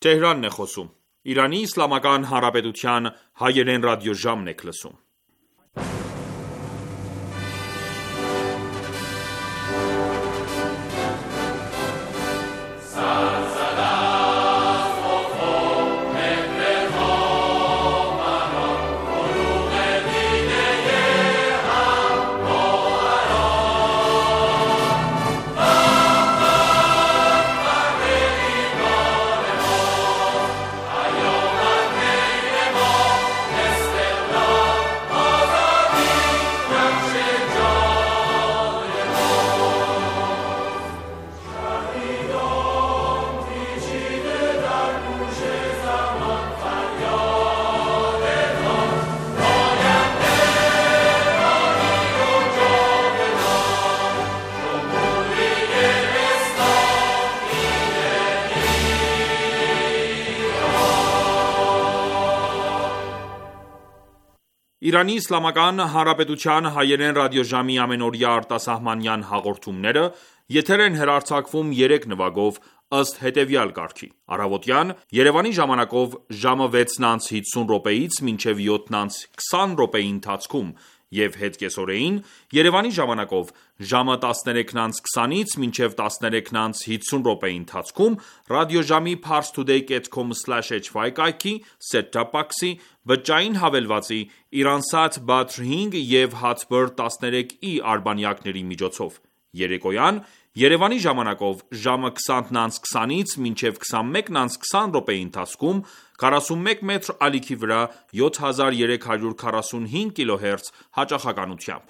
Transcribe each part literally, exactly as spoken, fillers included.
Թեհրանն է խոսում։ Իրանի Իսլամական Հանրապետության հայերեն ռադիոժամն եք լսում։ Իրանի Իսլամական Հանրապետության հայերեն ռադիոժամի ամենօրյա արտասահմանյան հաղորդումները եթեր են հեռարձակվում երեք նվագով ըստ հետևյալ կարգի. Առավոտյան Երևանի ժամանակով ժամը վեցն անց հիսուն րոպեից մինչև յոթն անց քսան րոպեի ընթացքում և հետկեսօրեին Երևանի ժամանակով ժամը տասներեքն անց քսանից մինչև տասներեքն անց հիսուն րոպեի ընթացքում ռադիոժամի parstoday dot com slash h y կայքի, set-top box-ի, բջջային հավելվածի, Iransat Badr հինգ և Hatbird տասներեք ի արբանյակների միջոցով։ Երեկոյան Երևանի ժամանակով ժամը քսանն անց քսանից մինչև քսանմեկն անց քսան րոպեի ընթացքում քառասունմեկ մետր ալիքի վրա յոթ հազար երեք հարյուր քառասունհինգ կիլոհերց հաճախականությամբ։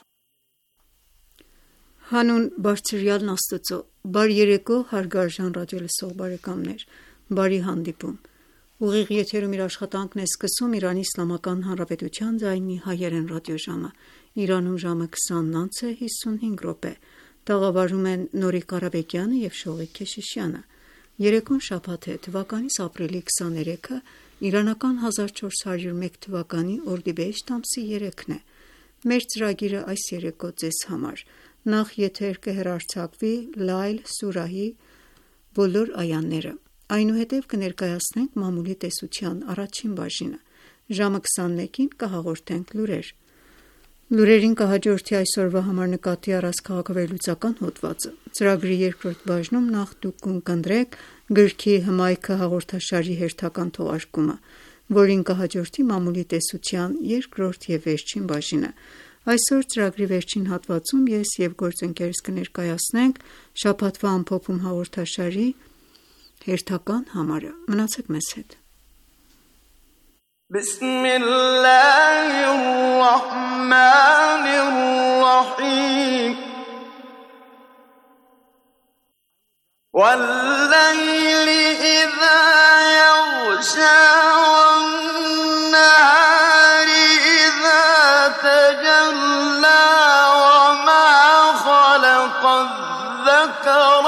Հանուն Բարձրյալն Աստծո, բարի երեկո հարգարժան ռադիոլսող բարեկամներ, բարի հանդիպում։ Ուղիղ եթերում իր աշխատանքն է սկսում Իրանի Իսլամական Հանրապետության ձայնի հայերեն ռադիոժամը։ Իրանում ժամը քսանն անց է հիսունհինգ րոպե։ Տաղավարում են Նորիկ Ղարաբեկյանը և Շողիկ Քեշիշյանը։ Երեկոն շաբաթ է, թվականիս ապրիլի քսաներեքը, իրանական հազար չորս հարյուր մեկ թվականի օրդիբեհեշտ ամսի երեքն է։ Մեր ծրագիրը այս երեկո ձեզ համար նախ եթեր կհեռարձակվի Լայլ սուրահի բոլոր այաները, այնուհետև կներկայացնենք մամուլի տեսության առաջին բաժինը, ժամը քսանմեկին կհաղորդենք լուրեր։ Լուրերին կհաջորդի այսօրվա համար նկատի առած քաղաքավերլուծական հոդվածը։ Ծրագրի երկրորդ բաժնում նախ դուք կընտրեք գրքի հմայքը հաղորդաշարի հերթական թողարկումը, որին կհաջորդի մամուլի տեսության երկրորդ և վերջին բաժինը։ Այսօր ծրագրի վերջին հատվածում ես և գործընկերս կներկայացնենք շաբաթվա ամփոփում հաղորդաշարի հերթական համարը։ Մնացեք մեզ հետ։ بسم الله الرحمن الرحيم والليل إذا يغشى والنهار إذا تجلى وما خلق الذكر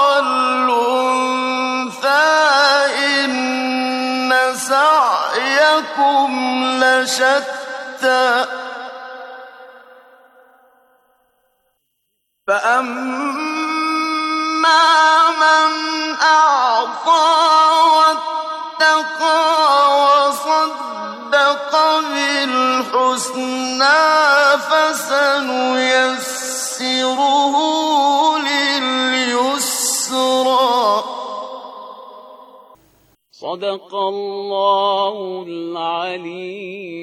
والأنثى إن سعيكم لشتى فأما من أعطى واتقى وصدق بالحسنى فسنيسره لليسرى صدق الله العلي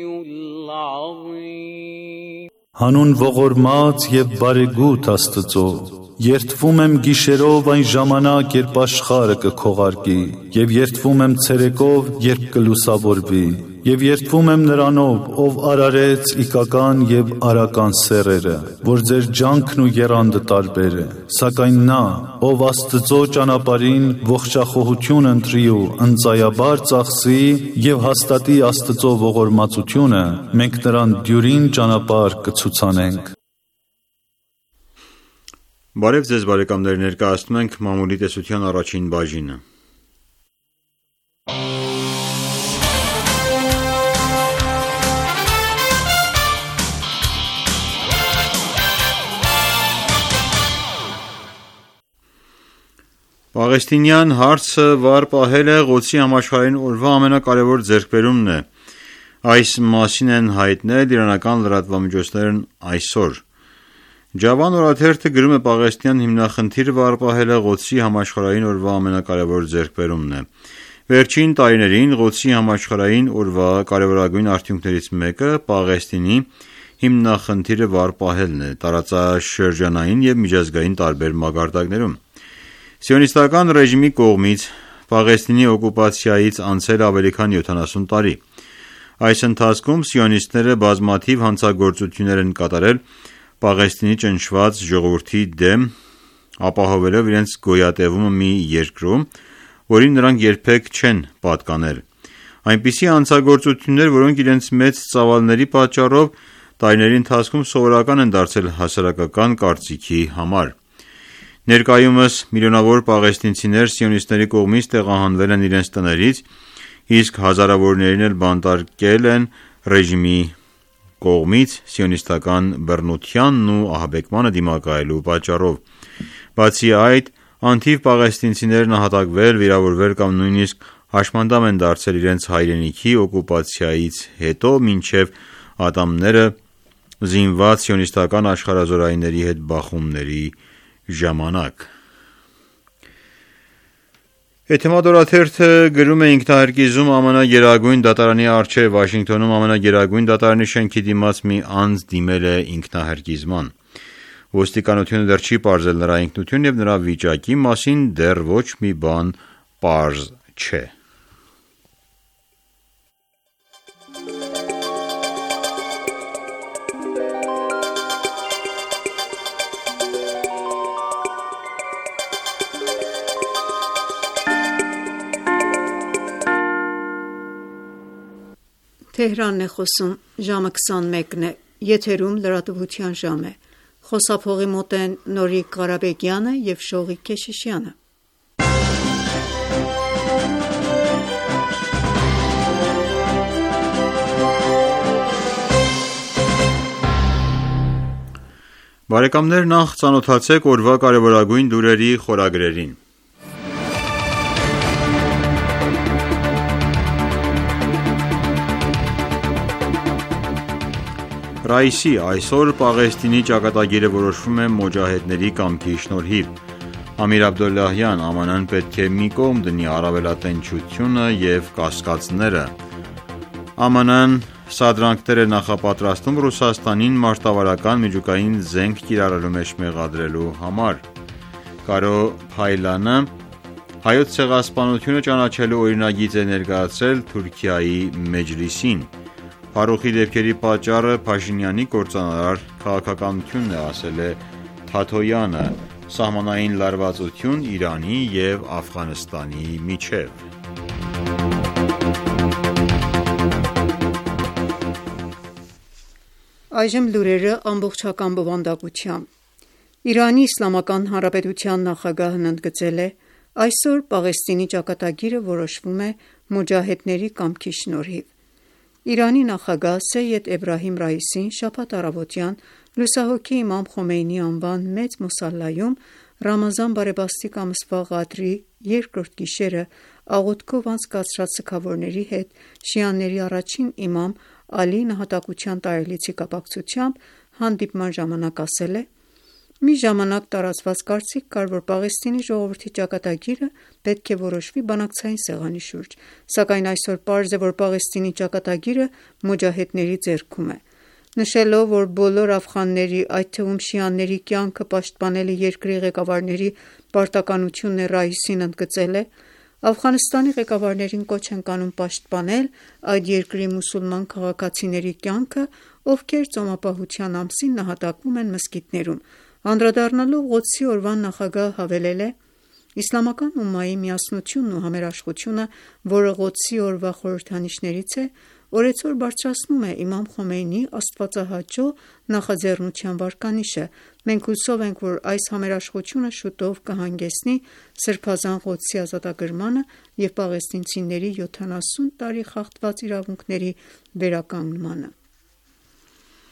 العظيم Հանուն ողորմած և բարեգութ Աստծո, երդվում եմ գիշերով այն ժամանակ, երբ աշխարհը կքողարկի, և երդվում եմ ցերեկով, երբ կլուսավորվի, և երդվում եմ Նրանով, ով արարեց իգական և արական սեռերը, որ ձեր ջանքն ու եռանդը տարբեր է, սակայն նա, ով Աստծո ճանապարհին ողջախոհություն ընտրի ու ընծայաբար ծախսի և հաստատի Աստծո ողորմածությունը, մենք նրան դյուրին ճանապարհ կցուցանենք։ Բարև ձեզ բարեկամներ, ներկայացնում ենք մամուլի տեսության առաջին բաժինը։ Վաղ Պաղեստինյան հարցը վառ պահել է Ղոդսի համաշխարհային օրվա ամենակարևոր ձեռքբերումն է։ Այս մասին են հայտնել իրանական լրատվամիջոցներն այսօր։ Ջավան օրաթերթը գրում է Պաղեստինյան հիմնախնդիրը վառ պահելը Ղոդսի համաշխարհային օրվա ամենակարևոր ձեռքբերումն է։ Վերջին տարիներին Ղոդսի համաշխարհային օրվա կարևորագույն արդյունքներից մեկը Պաղեստինի հիմնախնդիրը վառ պահելն է տարածաշրջանային և միջազգային տարբեր մակարդակներում։ Սիոնիստական ռեժիմի կողմից Պաղեստինի օկուպացիայից անցել ավելի քան յոթանասուն տարի։ Այս ընթացքում սիոնիստները բազմաթիվ հանցագործություններ են կատարել Պաղեստինի ճնշված ժողովրդի դեմ, ապահովելով իրենց գոյատևումը մի երկրում, որին նրանք երբեք չեն պատկանել։ Այնպիսի հանցագործություններ, որոնք իրենց մեծ ծավալների պատճառով տարիների ընթացքում սովորական են դարձել հասարակական կարծիքի համար։ Ներկայումս միլիոնավոր պաղեստինցիներ սիոնիստների կողմից տեղահանվել են իրենց տներից, իսկ հազարավորներին էլ բանտարկել են ռեժիմի կողմից սիոնիստական բռնությանն ու ահաբեկմանը դիմակայելու պատճառով։ Բացի այդ, անթիվ պաղեստինցիներ նահատակվել, վիրավորվել կամ նույնիսկ հաշմանդամ են դարձել իրենց հայրենիքի օկուպացիայից հետո, մինչև ատամները զինված սիոնիստական աշխարհազորայինների հետ բախումների ժամանակ։ Էթեմադ օրաթերթը գրում է ինքնահարկիզում ԱՄՆ Գերագույն դատարանի առջև Վաշինգտոնում ԱՄՆ Գերագույն դատարանի շենքի դիմաց մի անձ դիմել է ինքնահարկիզման։ Ոստիկանությունը դեռ չի պարզել նրա ինքնություն և նրա վիճակի մասին դեռ ոչ մի բան պարզ չէ։ Թեհրանն է խոսում, ժամը քսանմեկն է, եթերում լրատվության ժամ է, խոսափողի մոտ են Նորիկ Ղարաբեգյանը և Շողիկ Քեշիշյանը։ Բարեկամներ, նախ ծանոթացեք օրվա կարևորագույն լուրերի խորագրերին։ Ռայիսի այսօր Պաղեստինի ճակատագիրը որոշվում է մոջահեդների կամքի շնորհիվ։ Ամիր Աբդոլլահյան, ԱՄՆ-ն պետք է մի կողմ դնի առավելատենչությունը և կասկածները։ ԱՄՆ-ն սադրանքներ է նախապատրաստում Ռուսաստանին մարտավարական միջուկային զենք կիրառելու մեջ մեղադրելու համար։ Կարո Փայլանը հայոց ցեղասպանությունը ճանաչելու օրինագիծ է ներկայացրել Թուրքիայի Մեջլիսին։ Ֆարուխի դեպքերի պատճառը Փաշինյանի կործանարար քաղաքականությունն է, ասել է Թաթոյանը։ Սահմանային լարվածություն Իրանի և Աֆղանստանի միջև։ Այժմ լուրերը ամբողջական բովանդակությամբ։ Իրանի Իսլամական Հանրապետության նախագահն ընդգծել է. այսօր Պաղեստինի ճակատագիրը որոշվում է մոջահեդների կամքի շնորհիվ։ Իրանի նախագահ Սեյեդ Էբրահիմ Ռայիսին շաբաթ առավոտյան լուսահոգի Իմամ Խոմեյնիի անվան մեծ մուսալլայում Ռամազան բարեբաստիկ ամսվա Ղադրի երկրորդ գիշերը աղոթքով անցկացրած սգավորների հետ շիաների առաջին իմամ Ալի նահատակության տարելիցի կապակցությամբ հանդիպման ժամանակ ասել է. «Մի ժամանակ տարածված կարծիք կար, որ Պաղեստինի ժողովրդի ճակատագիրը պետք է որոշվի բանակցային սեղանի շուրջ, սակայն այսօր պարզ է, որ Պաղեստինի ճակատագիրը մոջահեդների ձեռքում է»։ Նշելով, որ բոլոր աֆղանների, այդ թվում շիաների կյանքը պաշտպանելը երկրի ղեկավարների պարտականությունն է, Ռայիսին ընդգծել է. «Աֆղանստանի ղեկավարներին կոչ ենք անում պաշտպանել այդ երկրի մուսուլման քաղաքացիների կյանքը, ովքեր ծոմապահության ամսին նահատակվում են մզկիթներում»։ Անդրադառնալով Ղոդսի օրվան նախագահը հավելել է. «Իսլամական ումմայի միասնությունն ու համերաշխությունը, որը Ղոդսի օրվա խորհրդանիշներից է, օրեցօր բարձրացնում է իմամ Խոմեյնիի աստվածահաճո նախաձեռնության վարկանիշը։ Մենք հուսով ենք, որ այս համերաշխությունը շուտով կհանգեցնի Սրբազան Ղոդսի ազատագրմանը և պաղեստինցիների յոթանասուն տարի խախտված իրավունքների վերականգնմանը»։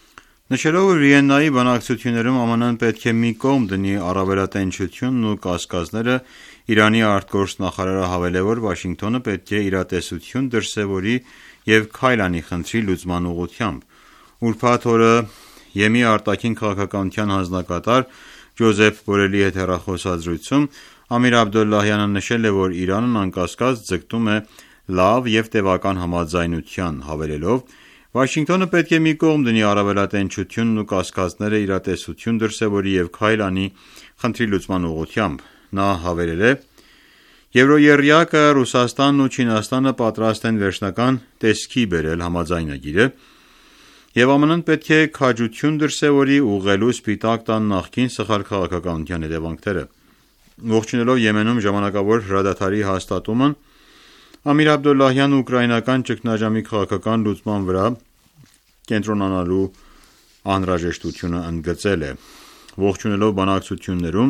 Նշելով, որ Վիեննայի բանակցություններում ԱՄՆ-ն պետք է մի կողմ դնի առավելատենչությունն ու կասկածները, Իրանի արտգործ նախարարը հավելել է, որ Վաշինգտոնը պետք է իրատեսություն դրսևորի և քայլ անի խնդրի լուծման ուղղությամբ։ Ուրբաթ օրը Եմի արտաքին քաղաքականության հանձնակատար Ջոզեփ Բորելի հետ հեռախոսազրույցում Ամիր Աբդոլլահյանը նշել է, որ Իրանն անկասկած ձգտում է լավ և տևական համաձայնության, հավելելով. «Վաշինգտոնը պետք է մի կողմ դնի առավելատենչությունն ու կասկածները, իրատեսություն դրսևորի և քայլ անի խնդրի լուծման ուղղությամբ»։ Նա հավելել է. «Եվրոեռյակը, Ռուսաստանն ու Չինաստանը պատրաստ են վերջնական տեսքի բերել համաձայնագիրը, և ԱՄՆ-ն պետք է քաջություն դրսևորի ուղղելու Սպիտակ տան նախկին սխալ քաղաքականության հետևանքները»։ Ողջունելով Եմենում ժամանակավոր հրադադարի հաստատումն, Ամիր Աբդոլլահյանը ուկրաինական ճգնաժամի քաղաքական լուծման վրա կենտրոնանալու անհրաժեշտությունը ընդգծել է։ Ողջունելով բանակցություններում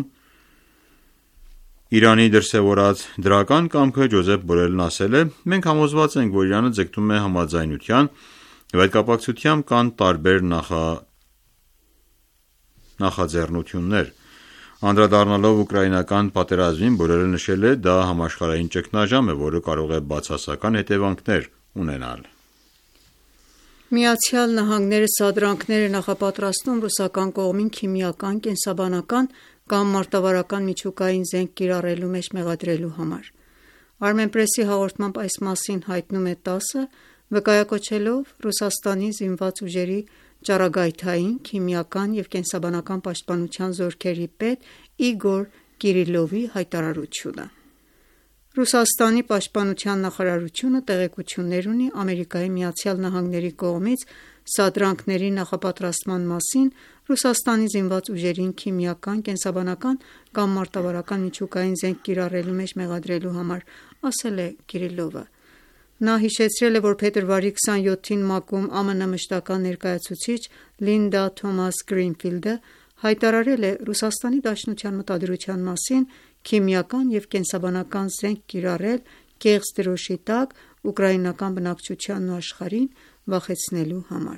Իրանի դրսևորած դրական կամքը Ջոզեփ Բորելն ասել է. «Մենք համոզված ենք, որ Իրանը ձգտում է համաձայնության և այդ կապակցությամբ կան տարբեր նախաձեռնություններ»։ Անդրադառնալով ուկրաինական պատերազմին, Բորելը նշել է. «Դա համաշխարհային ճգնաժամ է, որը կարող է բացասական հետևանքներ ունենալ»։ ԱՄՆ-ը սադրանքներ է նախապատրաստում ռուսական կողմին քիմիական, կենսաբանական կամ մարտավարական միջուկային զենք կիրառելու մեջ մեղադրելու համար։ Armenpress-ի հաղորդմամբ այս մասին հայտնում է տասը, վկայակոչելով Ռուսաստանի զինված ուժերի ճառագայթային, քիմիական և կենսաբանական պաշտպանության զորքերի պետ Իգոր Կիրիլովի հայտարարությունը։ Ռուսաստանի պաշտպանության նախարարությունը տեղեկություններ ունի ԱՄՆ-ի կողմից սադրանքների նախապատրաստման մասին Ռուսաստանի զինված ուժերին քիմիական, կենսաբանական կամ մարտավարական միջուկային զենք կիրառելու մեջ մեղադրելու համար, ասել է Կիրիլովը։ Նա հիշեցրել է, որ փետրվարի քսանյոթին ՄԱԿ-ում ԱՄՆ մշտական ներկայացուցիչ Լինդա Թոմաս Գրինֆիլդը հայտարարել է Ռուսաստանի Դաշնության մտադրության մասին քիմիական և կենսաբանական զենք կիրառել կեղծ դրոշի տակ ուկրաինական բնակչությանն ու աշխարհին վախեցնելու համար։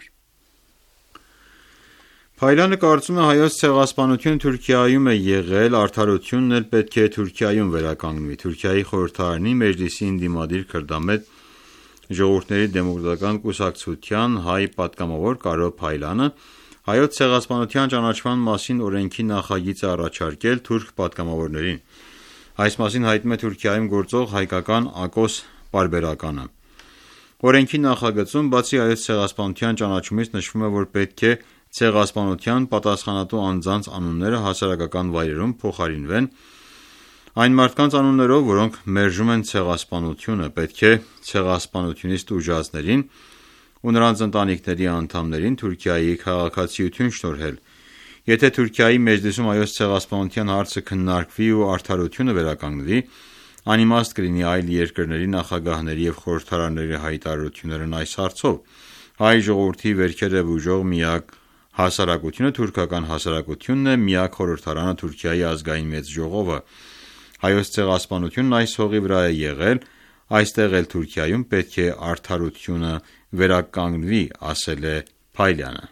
Փայլյանը կարծում է, հայոց ցեղասպանությունը Թուրքիայում է եղել, արդարությունն էլ պետք է Թուրքիայում վերականգնվի։ Թուրքիայի խորհրդարանի Մեջլիսի ընդդիմադիր քրդամետ ժողովուրդների դեմոկրատական կուսակցության հայ պատգամավոր Կարո Փայլյանը հայոց ցեղասպանության ճանաչման մասին օրենքի նախագիծ է առաջարկել թուրք պատգամավորներին։ Այս մասին հայտնում է Թուրքիայում գործող հայկական Ակոս պարբերականը։ Օրենքի նախագծում բացի հայոց ցեղասպանության ճանաչումից նշվում է, որ պետք է ցեղասպանության պատասխանատու անձանց անունները հասարակական վայրերում փոխարինվեն այն մարդկանց անուններով, որոնք մերժում են ցեղասպանությունը, պետք է ցեղասպանությունից տուժածներին ու նրանց ընտանիքների անդամներին Թուրքիայի քաղաքացիություն շնորհել։ Եթե Թուրքիայի Մեջլիսում հայոց ցեղասպանության հարցը քննարկվի ու արդարությունը վերականգնվի, անիմաստ կլինի այլ երկրների նախագահների և խորհրդարանների հայտարարություններն այս հարցով։ Հայ ժողովրդի վերքերը բուժող միակ հասարակությունը թուրքական հասարակությունն է, միակ խորհրդարանը Թուրքիայի ազգային մեծ ժողովը։ Հայոց ցեղասպանությունն այս հողի վրա է եղել, այստեղ էլ Թուրքիայում պետք է արդարությունը վերականգնվի, ասել է Փայլյանը։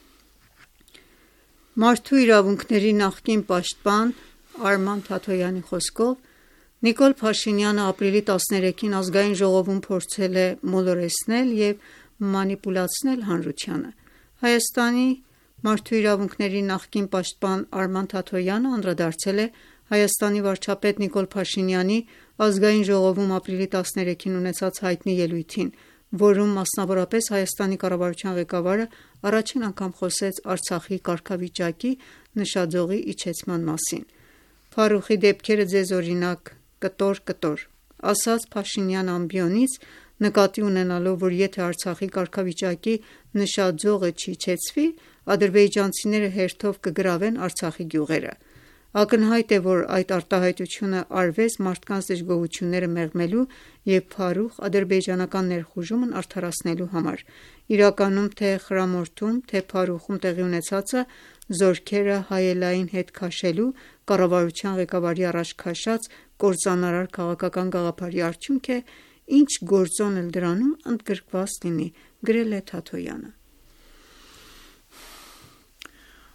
Մարդու իրավունքների նախկին պաշտպան Արման Թաթոյանի խոսքով Նիկոլ Փաշինյանը ապրիլի տասներեքին ազգային ժողովում փորձել է մոլորեցնել և մանիպուլացնել հանրությանը։ Հայաստանի մարդու իրավունքների նախկին պաշտպան Արման Թաթոյանը անդրադարձել է Հայաստանի վարչապետ Նիկոլ Փաշինյանի ազգային ժողովում ապրիլի տասներեքին ունեցած հայտնի ելույթին, որում մասնավորապես Հայաստանի կառավարության ղեկավարը առաջին անգամ խոսեց Արցախի կարգավիճակի նշաձողի իջեցման մասին։ «Ֆարուխի դեպքերը ձեզ օրինակ, կտոր-կտոր», ասաց Փաշինյան ամբիոնից, նկատի ունենալով, որ եթե Արցախի կարգավիճակի նշաձողը չիջեցվի, ադրբեջանցիները հերթով կգրավեն Արցախի գյուղերը։ Ակնհայտ է, որ այդ արտահայտությունը արվեց մարդկանց դժգոհությունները մեղմելու և փարուխ ադրբեջանական ներխուժումն արդարացնելու համար։ Իրականում թե Խրամորթում, թե Փարուխում տեղի ունեցածը զորքերը հայելային հետ քաշելու կառավարության ղեկավարի առաջ քաշած կործանարար քաղաքական գաղափարի արդյունք է, ինչ գործոն էլ դրանում ընդգրկված լինի, գրել է Թաթոյանը։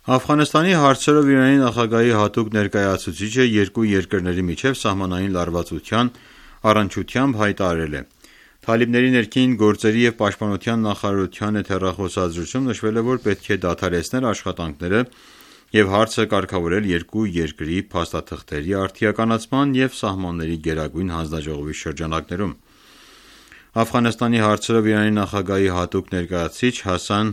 Աֆղանստանի հարցերով Իրանի նախագահի հատուկ ներկայացուցիչը երկու երկրների միջև սահմանային լարվածության առնչությամբ հայտարարել է. Թալիբների ներքին գործերի և պաշտպանության նախարարության հետ հեռախոսազրույցում նշվել է, որ պետք է դադարեցնել աշխատանքները և հարցը կարգավորել երկու երկրի փաստաթղթերի արդիականացման և սահմանների գերագույն հանձնաժողովի շրջանակներում։ Աֆղանստանի հարցերով Իրանի նախագահի հատուկ ներկայացուցիչ Հասան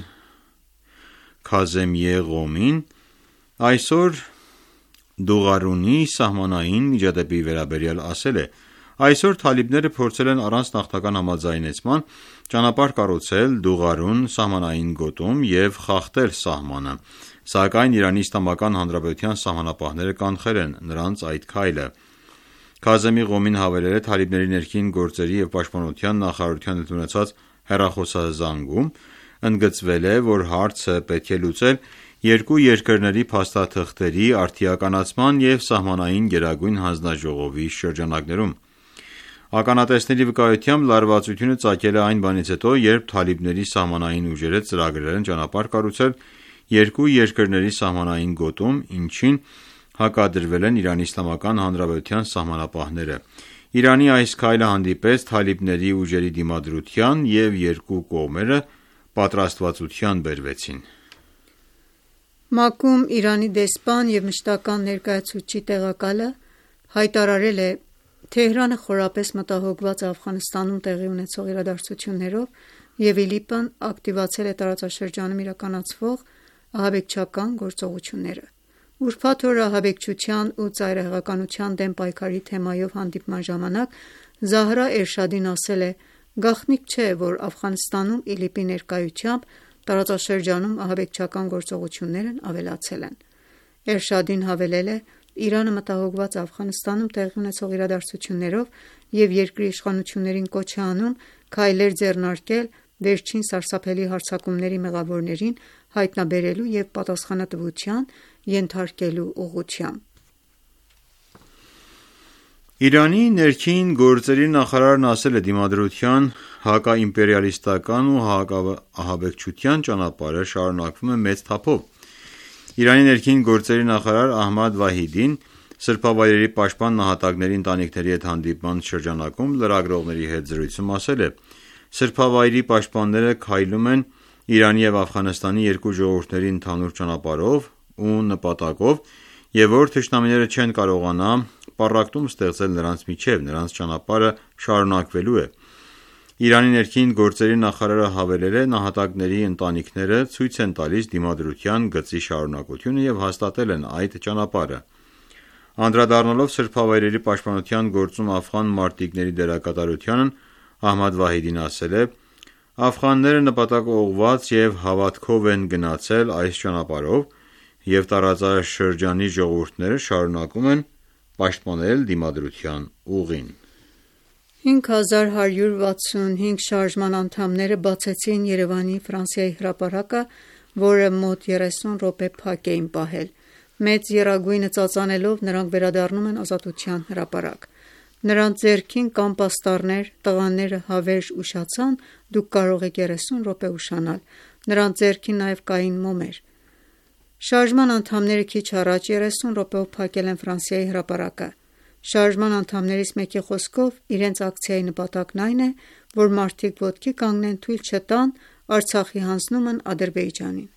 Քազեմիե Ղոմին այսօր Դուղարունի սահմանային միջադեպի վերաբերյալ ասել է. Այսօր թալիբները փորձել են առանց նախնական համաձայնեցման ճանապարհ կառուցել Դուղարուն սահմանային գոտում և խախտել սահմանը, սակայն Իրանի Իսլամական Հանրապետության սահմանապահները կանխել են նրանց այդ քայլը։ Քազեմի Ղոմին հավելել է. Թալիբների ներքին գործերի և պաշտպանության նախարարության հետ ունեցած հեռախոսազանգում ընդգծվել է, որ հարցը պետք է լուծել երկու երկրների փաստաթղթերի արդիականացման և սահմանային գերագույն հանձնաժողովի շրջանակներում։ Ականատեսների վկայությամբ լարվածությունը ծագել է այն բանից հետո, երբ թալիբների սահմանային ուժերը ծրագրել են ճանապարհ կառուցել երկու երկրների սահմանային գոտում, ինչին հակադրվել են Իրանի Իսլամական Հանրապետության սահմանապահները։ Իրանի այս քայլը հանդիպեց թալիբների ուժերի դիմադրության և երկու կողմերը պատրաստվածության բերվեցին։ ՄԱԿ-ում Իրանի դեսպան և մշտական ներկայացուցչի տեղակալը հայտարարել է. Թեհրանը խորապես մտահոգված է Աֆղանստանում տեղի ունեցող իրադարձություններով և ԻԼԻՊ-ն ակտիվացել է տարածաշրջանում իրականացվող ահաբեկչական գործողությունները։ Ուրբաթ օրը ահաբեկչության ու ծայրահեղականության դեմ պայքարի թեմայով հանդիպման ժամանակ Զահրա Էրշադին ասել է. «Գաղտնիք չէ, որ Աֆղանստանում ԻԼԻՊ-ի ներկայությամբ տարածաշրջանում ահաբեկչական գործողություններն ավելացել են»։ Էրշադին հավելել է. «Իրանը մտահոգված է Աֆղանստանում տեղի ունեցող իրադարձություններով և երկրի իշխանություններին կոչ է անում քայլեր ձեռնարկել վերջին սարսափելի հարձակումների մեղավորներին հայտնաբերելու և պատասխանատվության ենթարկելու ուղղությամբ»։ Իրանի ներքին գործերի նախարարն ասել է. «Դիմադրության, հակաիմպերիալիստական ու հակաահաբեկչության ճանապարհը շարունակվում է մեծ թափով»։ Իրանի ներքին գործերի նախարար Ահմադ Վահիդին սրբավայրերի պաշտպան նահատակների ընտանիքների հետ հանդիպման շրջանակում լրագրողների հետ զրույցում ասել է. «Սրբավայրի պաշտպանները քայլում են Իրանի և Աֆղանստանի երկու ժողովուրդների ընդհանուր ճանապարհով ու նպատակով և որ թշնամիները չեն կարողանա պառակտում ստեղծել նրանց միջև, նրանց ճանապարհը շարունակվելու է»։ Իրանի ներքին գործերի նախարարը հավելել է. «Նահատակների ընտանիքները ցույց են տալիս դիմադրության գծի շարունակությունը և հաստատել են այդ ճանապարհը»։ Անդրադառնալով սրբավայրերի պաշտպանության գործում աֆղան մարտիկների դերակատարությանն Ահմադ Վահիդին ասել է. «Աֆղանները նպատակաուղղված և հավատքով են գնացել այս ճանապարհով և տարածաշրջանի ժողովուրդները շարունակում են պաշտպանել դիմադրության ուղին»։ հինգ հազար հարյուր վաթսունհինգ շարժման անդամները բացեցին Երևանի Ֆրանսիայի հրապարակը, որը մոտ երեսուն րոպե փակ էին պահել։ Մեծ եռագույնը ծածանելով նրանք վերադառնում են Ազատության հրապարակ։ Նրանց ձեռքին կան պաստառներ, տղաները հավերժ ուշացան, դուք կարող եք երեսուն րոպե ուշանալ։ Նրանց ձեռքին նաև կային մոմեր։ Շարժման անդամները քիչ առաջ երեսուն րոպեով փակել են Ֆրանսիայի հրապարակը։ Շարժման անդամներից մեկի խոսքով իրենց ակցիայի նպատակն այն է, որ մարդիկ ոտքի կանգնեն, թույլ չտան Արցախի հանձնումն Ադրբեջանին։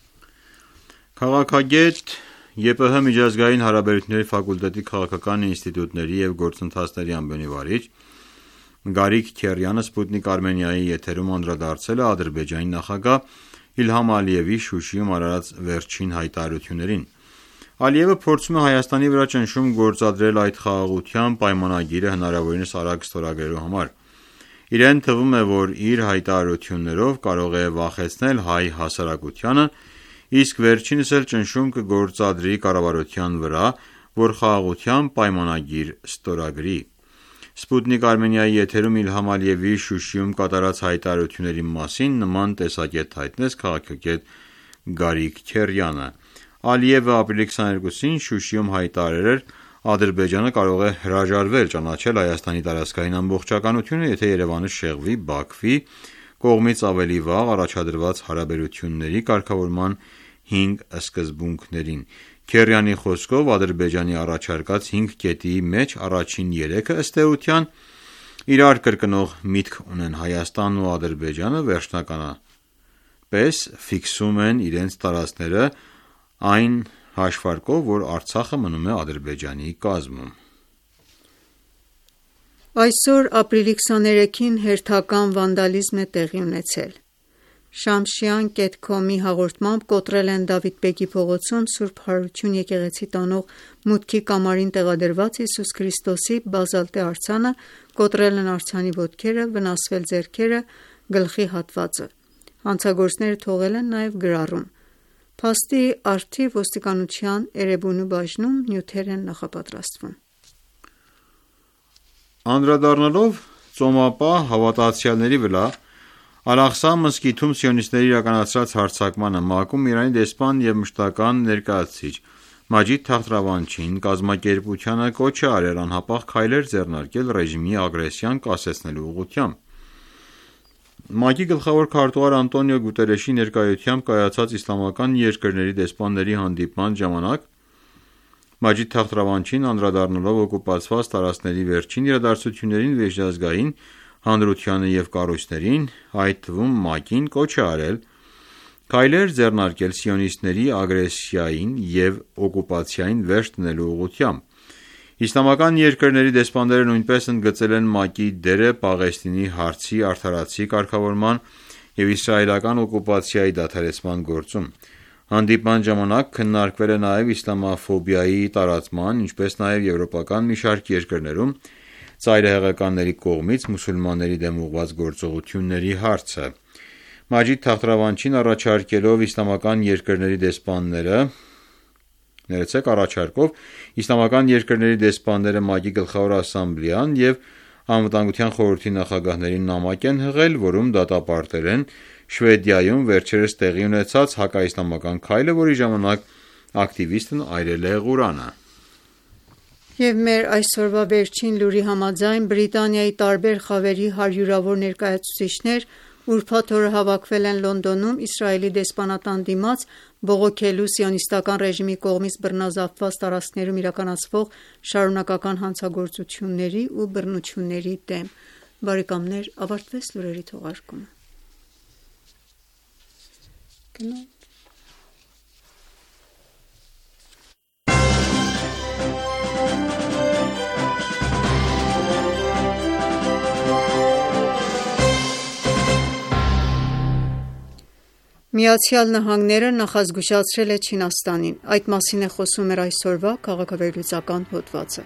Քաղաքագետ, ԵՊՀ միջազգային հարաբերությունների ֆակուլտետի քաղաքական ինստիտուտների և գործընթացների ամբիոնի վարիչ Գարիկ Քերյանը Սպուտնիկ Արմենիայի եթերում անդրադարձել է Ադրբեջանի նախագահ Իլհամ Ալիևի Շուշիում արարած վերջին հայտարարություններին։ Ալիևը փորձում է Հայաստանի վրա ճնշում գործադրել այդ խաղաղության պայմանագիրը հնարավորինս արագ ստորագրելու համար։ Իրեն թվում է, որ իր հայտարարություններով կարող է վախեցնել հայ հասարակությանը, իսկ վերջինս էլ ճնշում կգործադրի կառավարության վրա, որ խաղաղության պայմանագիր ստորագրի։ Սպուտնիկ Արմենիայի եթերում Իլհամ Ալիևի Շուշիում կատարած հայտարարությունների մասին նման տեսակետ հայտնեց քաղաքագետ Գարիկ Քերյանը։ Ալիևը ապրիլի քսաներկուսին Շուշիում հայտարարել էր. «Ադրբեջանը կարող է հրաժարվել ճանաչել Հայաստանի տարածքային ամբողջականությունը, եթե Երևանը շեղվի Բաքվի կողմից ավելի վաղ առաջադրված հարաբերությունների կարգավորման հինգ սկզբունքներին։ Քերյանի խոսքով Ադրբեջանի առաջարկած հինգ կետի մեջ առաջին երեքը ըստ էության իրար կրկնող միտք ունեն։ Հայաստանն ու Ադրբեջանը վերջնականապես ֆիքսում են իրենց տարածքները այն հաշվարկով, որ Արցախը մնում է Ադրբեջանի կազմում։ Այսօր ապրիլի քսաներեքին հերթական վանդալիզմ է տեղի ունեցել։ Շամշյան կետ քոմի հաղորդմամբ կոտրել են Դավիթ բեգի փողոցում Սուրբ Հարություն եկեղեցի տանող մուտքի կամարին տեղադրված Հիսուս Քրիստոսի բազալտե արձանը, կոտրել են արձանի ոտքերը, վնասվել ձեռքերը, գլխի հատվածը։ Հանցագործները թողել են նաև գրառում։ Փաստի առթիվ ոստիկանության Էրեբունու բաժնում նյութեր են նախապատրաստվում։ Անդրադառնալով ծոմապահ հավատացյալների վրա Ալ-Աղսա մզկիթում սիոնիստների իրականացրած հարձակմանը, ՄԱԿ-ում Իրանի դեսպան և մշտական ներկայացուցիչ Մաջիդ Թախտրավանչին կազմակերպությանը կոչ է արել անհապաղ քայլեր ձեռնարկել ռեժիմի ագրեսիան կասեցնելու ուղղությամբ։ ՄԱԿ-ի գլխավոր քարտուղար Անտոնիո Գուտերեշի ներկայությամբ կայացած իսլամական երկրների դեսպանների հանդիպման ժամանակ Մաջիդ Թախտրավանչին անդրադառնալով օկուպացված տարածքների վերջին իրադարձություններին միջազգային հանրությանը և կառույցներին, այդ թվում ՄԱԿ-ին, կոչ է արել քայլեր ձեռնարկել սիոնիստների ագրեսիային և օկուպացիային վերջ դնելու ուղղությամբ։ Իսլամական երկրների դեսպանները նույնպես ընդգծել են ՄԱԿ-ի դերը Պաղեստինի հարցի արդարացի կարգավորման և իսրայելական օկուպացիայի դադարեցման գործում։ Հանդիպման ժամանակ քննարկվել է նաև իսլամաֆոբիայի տարածման, ինչպես նաև եվրոպական մի շարք երկրներում ծայրահեղականների կողմից մուսուլմանների դեմ ուղղված գործողությունների հարցը։ Մաջիդ Թախտրավանչին առաջարկելով իսլամական երկրների դեսպանները առաջարկով իսլամական երկրների դեսպանները ՄԱԿ-ի գլխավոր ասամբլեան և Անվտանգության խորհրդի նախագահներին նամակ են հղել, որում դատապարտել են Շվեդիայում վերջերս տեղի ունեցած հակաիսլամական քայլը, որի ժամանակ ակտիվիստն այրել է Ղուրանը։ Եվ մեր այսօրվա վերջին լուրի համաձայն Բրիտանիայի տարբեր խավերի հարյուրավոր ներկայացուցիչներ ուրբաթ օրը հավաքվել են Լոնդոնում Իսրայելի դեսպանատան դիմաց բողոքելու սիոնիստական ռեժիմի կողմից բռնազավթված տարածքներում իրականացվող շարունակական հանցագործությունների ու բռնությունների դեմ։ Բարեկամներ, ավարտվեց լուրերի թողարկումը։ Միացյալ Նահանգները նախազգուշացրել է Չինաստանին։ Այդ մասին է խոսում մեր այսօրվա քաղաքավերլուծական հոդվածը։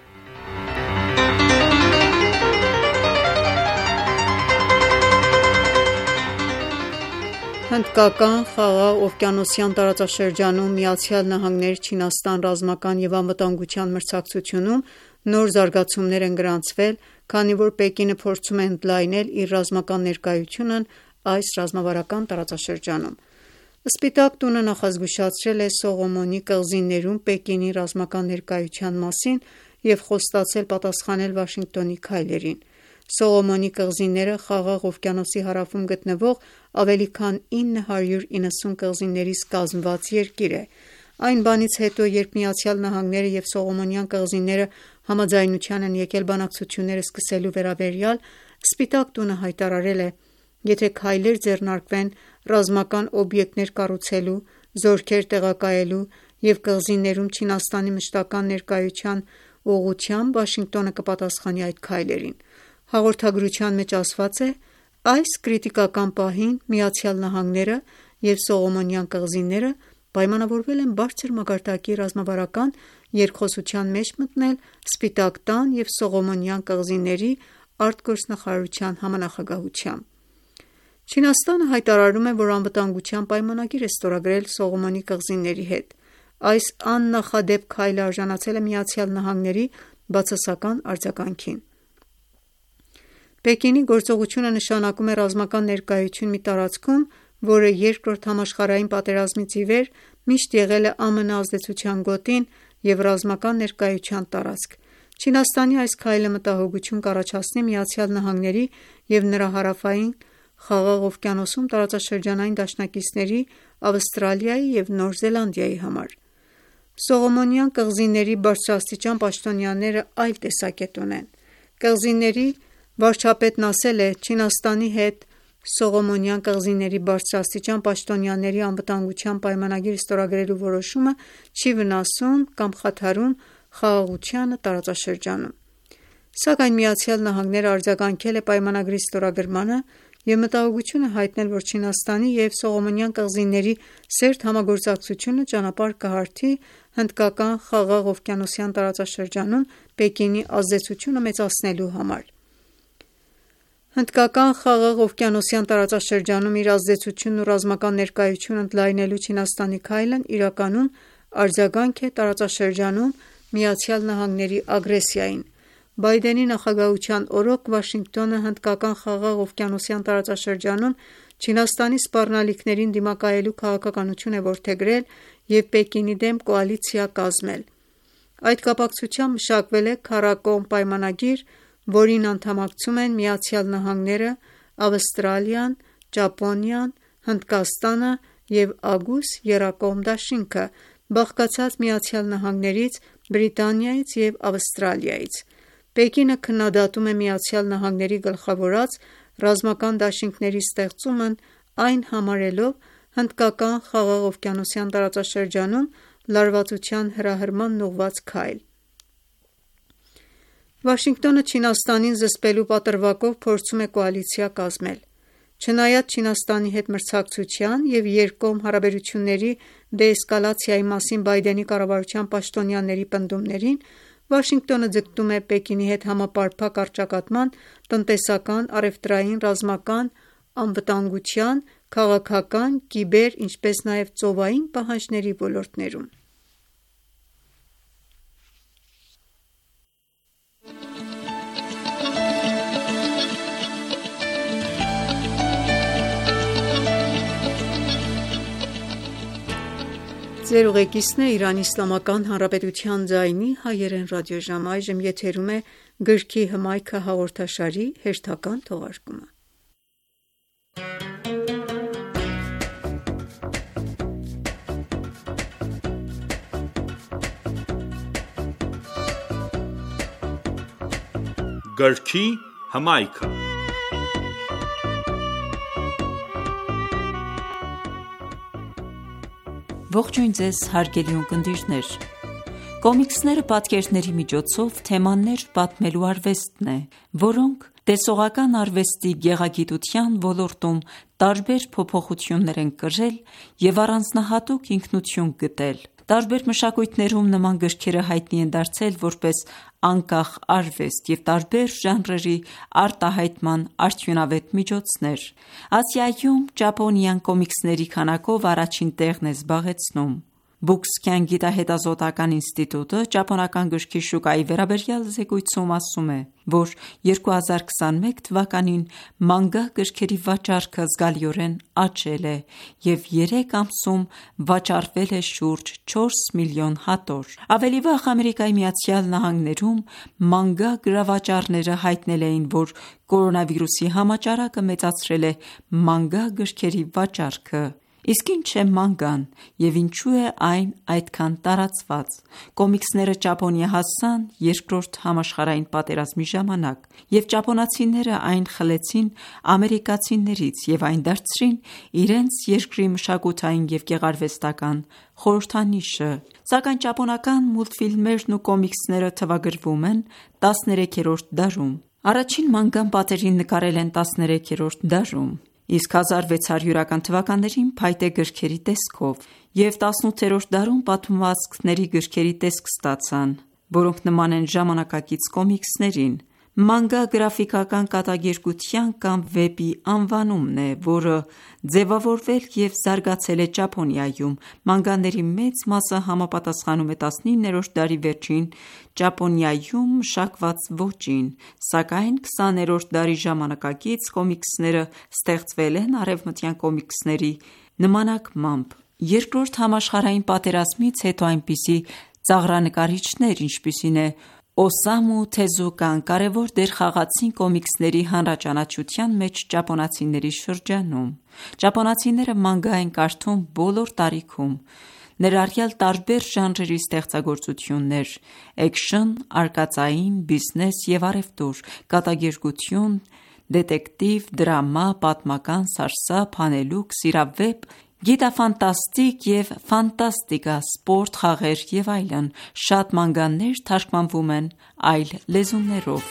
Հնդկական Խաղաղ օվկիանոսյան տարածաշրջանում Միացյալ Նահանգներ Չինաստան ռազմական և անվտանգության մրցակցությունում նոր զարգացումներ են գրանցվել, քանի որ Պեկինը փորձում է ընդլայնել իր ռազմական ներկայությունն այս ռազմավարական տարածաշրջանում։ Սպիտակ տունը նախազգուշացրել է Սողոմոնի կղզիներում Պեկինի ռազմական ներկայության մասին և խոստացել պատասխանել Վաշինգտոնի քայլերին։ Սողոմոնի կղզիները Խաղաղ օվկիանոսի հարավում գտնվող ավելի քան ինը հարյուր իննսուն կղզիներից կազմված երկիր է։ Այն բանից հետո, երբ Միացյալ Նահանգները և Սողոմոնյան կղզիները համաձայնության են եկել բանակցություններ սկսելու վերաբերյալ, Սպիտակ տունը հայտարարել է. «Եթե քայլեր ձեռնարկվեն ռազմական օբյեկտներ կառուցելու, զորքեր տեղակայելու և կղզիներում Չինաստանի մշտական ներկայության ուղղությամբ, Վաշինգտոնը կպատասխանի այդ քայլերին»։ Հաղորդագրության մեջ ասված է. «Այս կրիտիկական պահին Միացյալ Նահանգները և Սողոմոնյան կղզիները պայմանավորվել են բարձր մակարդակի ռազմավարական երկխոսության մեջ մտնել Սպիտակ տան և Սողոմոնյան կղզիների արտգործնախարարության համանախագահությամբ»։ Չինաստանը հայտարարում է, որ անվտանգության պայմանագիր է ստորագրել Սողոմոնի կղզիների հետ։ Այս աննախադեպ քայլը արժանացել է Միացյալ Նահանգների բացասական արձագանքին։ Պեկինի գործողությունը նշանակում է ռազմական ներկայություն մի տարածքում, որը Երկրորդ համաշխարհային պատերազմից ի վեր միշտ եղել է ԱՄՆ ազդեցության գոտին և ռազմական ներկայության տարածք։ Չինաստանի այս քայլը մտահոգություն կառաջացնի Միացյալ Նահանգների և նրա հարավային Խաղաղ օվկիանոսում տարածաշրջանային դաշնակիցների Ավստրալիայի և Նոր Զելանդիայի համար։ Սողոմոնյան կղզիների բարձրաստիճան պաշտոնյաները այլ տեսակետ ունեն։ Կղզիների վարչապետն ասել է. «Չինաստանի հետ Սողոմոնյան կղզիների բարձրաստիճան պաշտոնյաների անվտանգության պայմանագիր ստորագրելու որոշումը չի վնասում կամ խաթարում խաղաղությանը տարածաշրջանում»։ Սակայն ԱՄՆ-ն արձագանքել է պայմանագրի ստորագրմանը և մտահոգություն է հայտնել, որ Չինաստանի և Սողոմոնյան կղզիների սերտ համագործակցությունը ճանապարհ կհարթի Հնդկական խաղաղ օվկիանոսյան տարածաշրջանում Պեկինի ազդեցությունը մեծացնելու համար։ Հնդկական խաղաղ օվկիանոսյան տարածաշրջանում իր ազդեցությունն ու ռազմական ներկայությունն ընդլայնելու Չինաստանի քայլն իրականում արձագանք է տարածաշրջանում ԱՄՆ-ի ագրեսիային։ Բայդենի նախագահության օրոք Վաշինգտոնը Հնդկական խաղաղ օվկիանոսյան տարածաշրջանում Չինաստանի սպառնալիքներին դիմակայելու քաղաքականություն է որդեգրել և Պեկինի դեմ կոալիցիա կազմել։ Այդ կապակցությամբ մշակվել է քառակողմ պայմանագիր, որին անդամակցում են ԱՄՆ-ը, Ավստրալիան, Ճապոնիան, Հնդկաստանը և Ագուս եռակողմ դաշինքը՝ բաղկացած ԱՄՆ-ից, Բրիտանիայից և Ավստրալիայից։ Պեկինը քննադատում է ԱՄՆ-ի գլխավորած ռազմական դաշինքների ստեղծումն, այն համարելով Հնդկական խաղաղ օվկիանոսյան տարածաշրջանում լարվածության հրահրմանն ուղղված քայլ։ Վաշինգտոնը Չինաստանին զսպելու պատրվակով փորձում է կոալիցիա կազմել։ Չնայած Չինաստանի հետ մրցակցության և երկկողմ հարաբերությունների դեէսկալացիայի մասին Բայդենի կառավարության պաշտոնյաների պնդումներին, Վաշինգտոնը ձգտում է Պեկինի հետ համապարփակ առճակատման տնտեսական, առևտրային, ռազմական, անվտանգության, քաղաքական, կիբեր, ինչպես նաև ծովային պահանջների ոլորտներում։ Գրքի հմայքը։ Ողջույն ձեզ հարգելի ունկնդիրներ։ Կոմիքսները պատկերների միջոցով թեմաներ պատմելու արվեստն է, որոնք տեսողական արվեստի գեղագիտության ոլորտում տարբեր փոփոխություններ են կրել և առանձնահատուկ ինքնություն գտել։ Տարբեր մշակույթներում նման գրքերը հայտնի են դարձել որպես անկախ արվեստ և տարբեր ժանրերի արտահայտման արդյունավետ միջոցներ։ Ասիայում ճապոնիան կոմիքսների քանակով առաջին տեղն է զբաղեցնում։ Բուքսքյան գիտահետազոտական ինստիտուտը ճապոնական գրքի շուկայի վերաբերյալ զեկույցում ասում է, որ երկու հազար քսաներեք թվականին մանգա գրքերի վաճառքը զգալիորեն աճել է և երեք ամսում վաճառվել է շուրջ չորս միլիոն հատոր։ Ավելի վաղ Ամերիկայի Միացյալ Նահանգներում մանգա գրավաճառները հայտնել էին, որ կորոնավիրուսի համաճարակը մեծացրել է մանգա գրքերի վաճառքը։ Իսկ ինչ է մանգան և ինչու է այն այդքան տարածված։ Կոմիքսները Ճապոնիա հասան Երկրորդ համաշխարհային պատերազմի ժամանակ, և ճապոնացիները այն խլեցին ամերիկացիներից և այն դարձրին իրենց երկրի մշակութային և գեղարվեստական խորհրդանիշը։ Սակայն ճապոնական մուլտֆիլմերն ու կոմիքսները թվագրվում են տասներեքերորդ դարում։ Առաջին մանգան պատերին նկարել են տասներեքերորդ դարում, իսկ հազար վեց հարյուրական թվականներին փայտե գրքերի տեսքով, և տասնութերորդ դարում պատմվածքների գրքերի տեսք ստացան, որոնք նման են ժամանակակից կոմիքսներին։ Մանգա գրաֆիկական կատակերգության կամ վեպի անվանումն է, որը ձևավորվել և զարգացել է Ճապոնիայում։ Մանգաների մեծ մասը համապատասխանում է տասնիններորդ դարի վերջին Ճապոնիայում մշակված ոճին, սակայն քսաներորդ դարի ժամանակակից կոմիքսները ստեղծվել են արևմտյան կոմիքսների նմանակմամբ։ Երկրորդ համաշխարհային պատերազմից հետո այնպիսի ծաղրանկարիչներ, ինչպիսին է Օսամու Թեզուկան կարևոր դեր խաղացին կոմիքսների հանրաճանաչության մեջ ճապոնացիների շրջանում։ Ճապոնացիները մանգա են կարդում բոլոր տարիքում, ներառյալ տարբեր ժանրերի ստեղծագործություններ՝ էքշն, արկածային, բիզնես և առևտուր, կատակերգություն, դետեկտիվ, դրամա, պատմական, սարսափ, հանելուկ, սիրավեպ, գիտաֆանտաստիկ և ֆանտաստիկա, սպորտ, խաղեր և այլն։ Շատ մանգաներ թարգմանվում են այլ լեզուներով։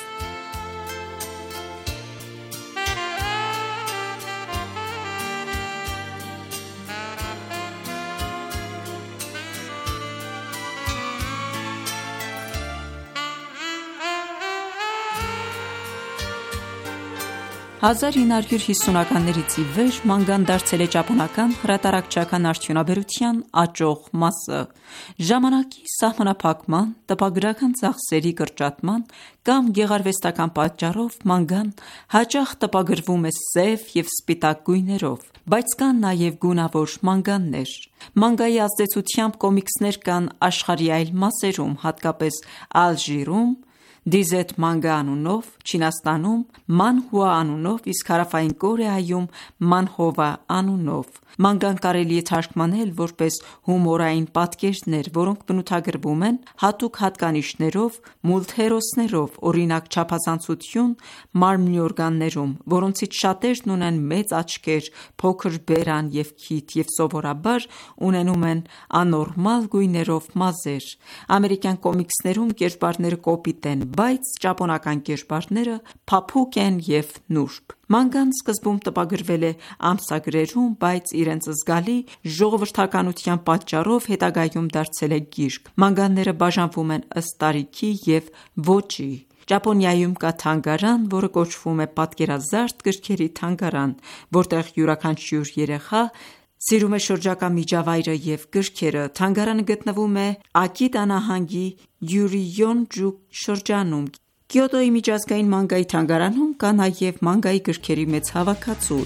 հազար ինը հարյուր հիսունականներից ի վեր մանգան դարձել է ճապոնական հրատարակչական արդյունաբերության աճող մասը։ Ժամանակի սահմանափակման, տպագրական ծախսերի կրճատման կամ գեղարվեստական պատճառով մանգան հաճախ տպագրվում է սև և սպիտակ գույներով, բայց կան նաև գունավոր մանգաներ։ Մանգայի ազդեցությամբ կոմիքսներ կան աշխարհի այլ մասերում, հատկապես Ալժիրում, Դիզետ մանգա անունով, Չինաստանում մանհուա անունով, իսկ Հարավային Կորեայում մանհովա անունով։ Մանգան կարելի է թարգմանել որպես հումորային պատկերներ, որոնք բնութագրվում են հատուկ հատկանիշներով, մուլտհերոսներով, օրինակ չափազանցություն մարմնի օրգաններում, որոնցից շատերն ունեն մեծ աչքեր, փոքր բերան և քիթ և սովորաբար ունենում են աննորմալ գույներով մազեր։ Ամերիկյան կոմիքսներում կերպարները կոպիտ են, բայց ճապոնական կերպարները փափուկ են և նուրբ։ Մանգան սկզբում տպագրվել է ամսագրերում, բայց իրենց զգալի ժողովրդականության պատճառով հետագայում դարձել է գիրք։ Մանգաները բաժանվում են ըստ տարիքի և ոճի։ Ճապոնիայում կա թանգարան, որը կոչվում է պատկերազարդ գրքերի թանգարան, որտեղ յուրաքանչյուր երեխա սիրում է շրջակա միջավայրը և գրքերը։ Թանգարանը գտնվում է Ակիտա նահանգի Յուրիյոնջու շրջանում։ Կիոտոյի միջազգային մանգայի թանգարանում կա նաև մանգայի գրքերի մեծ հավաքածու։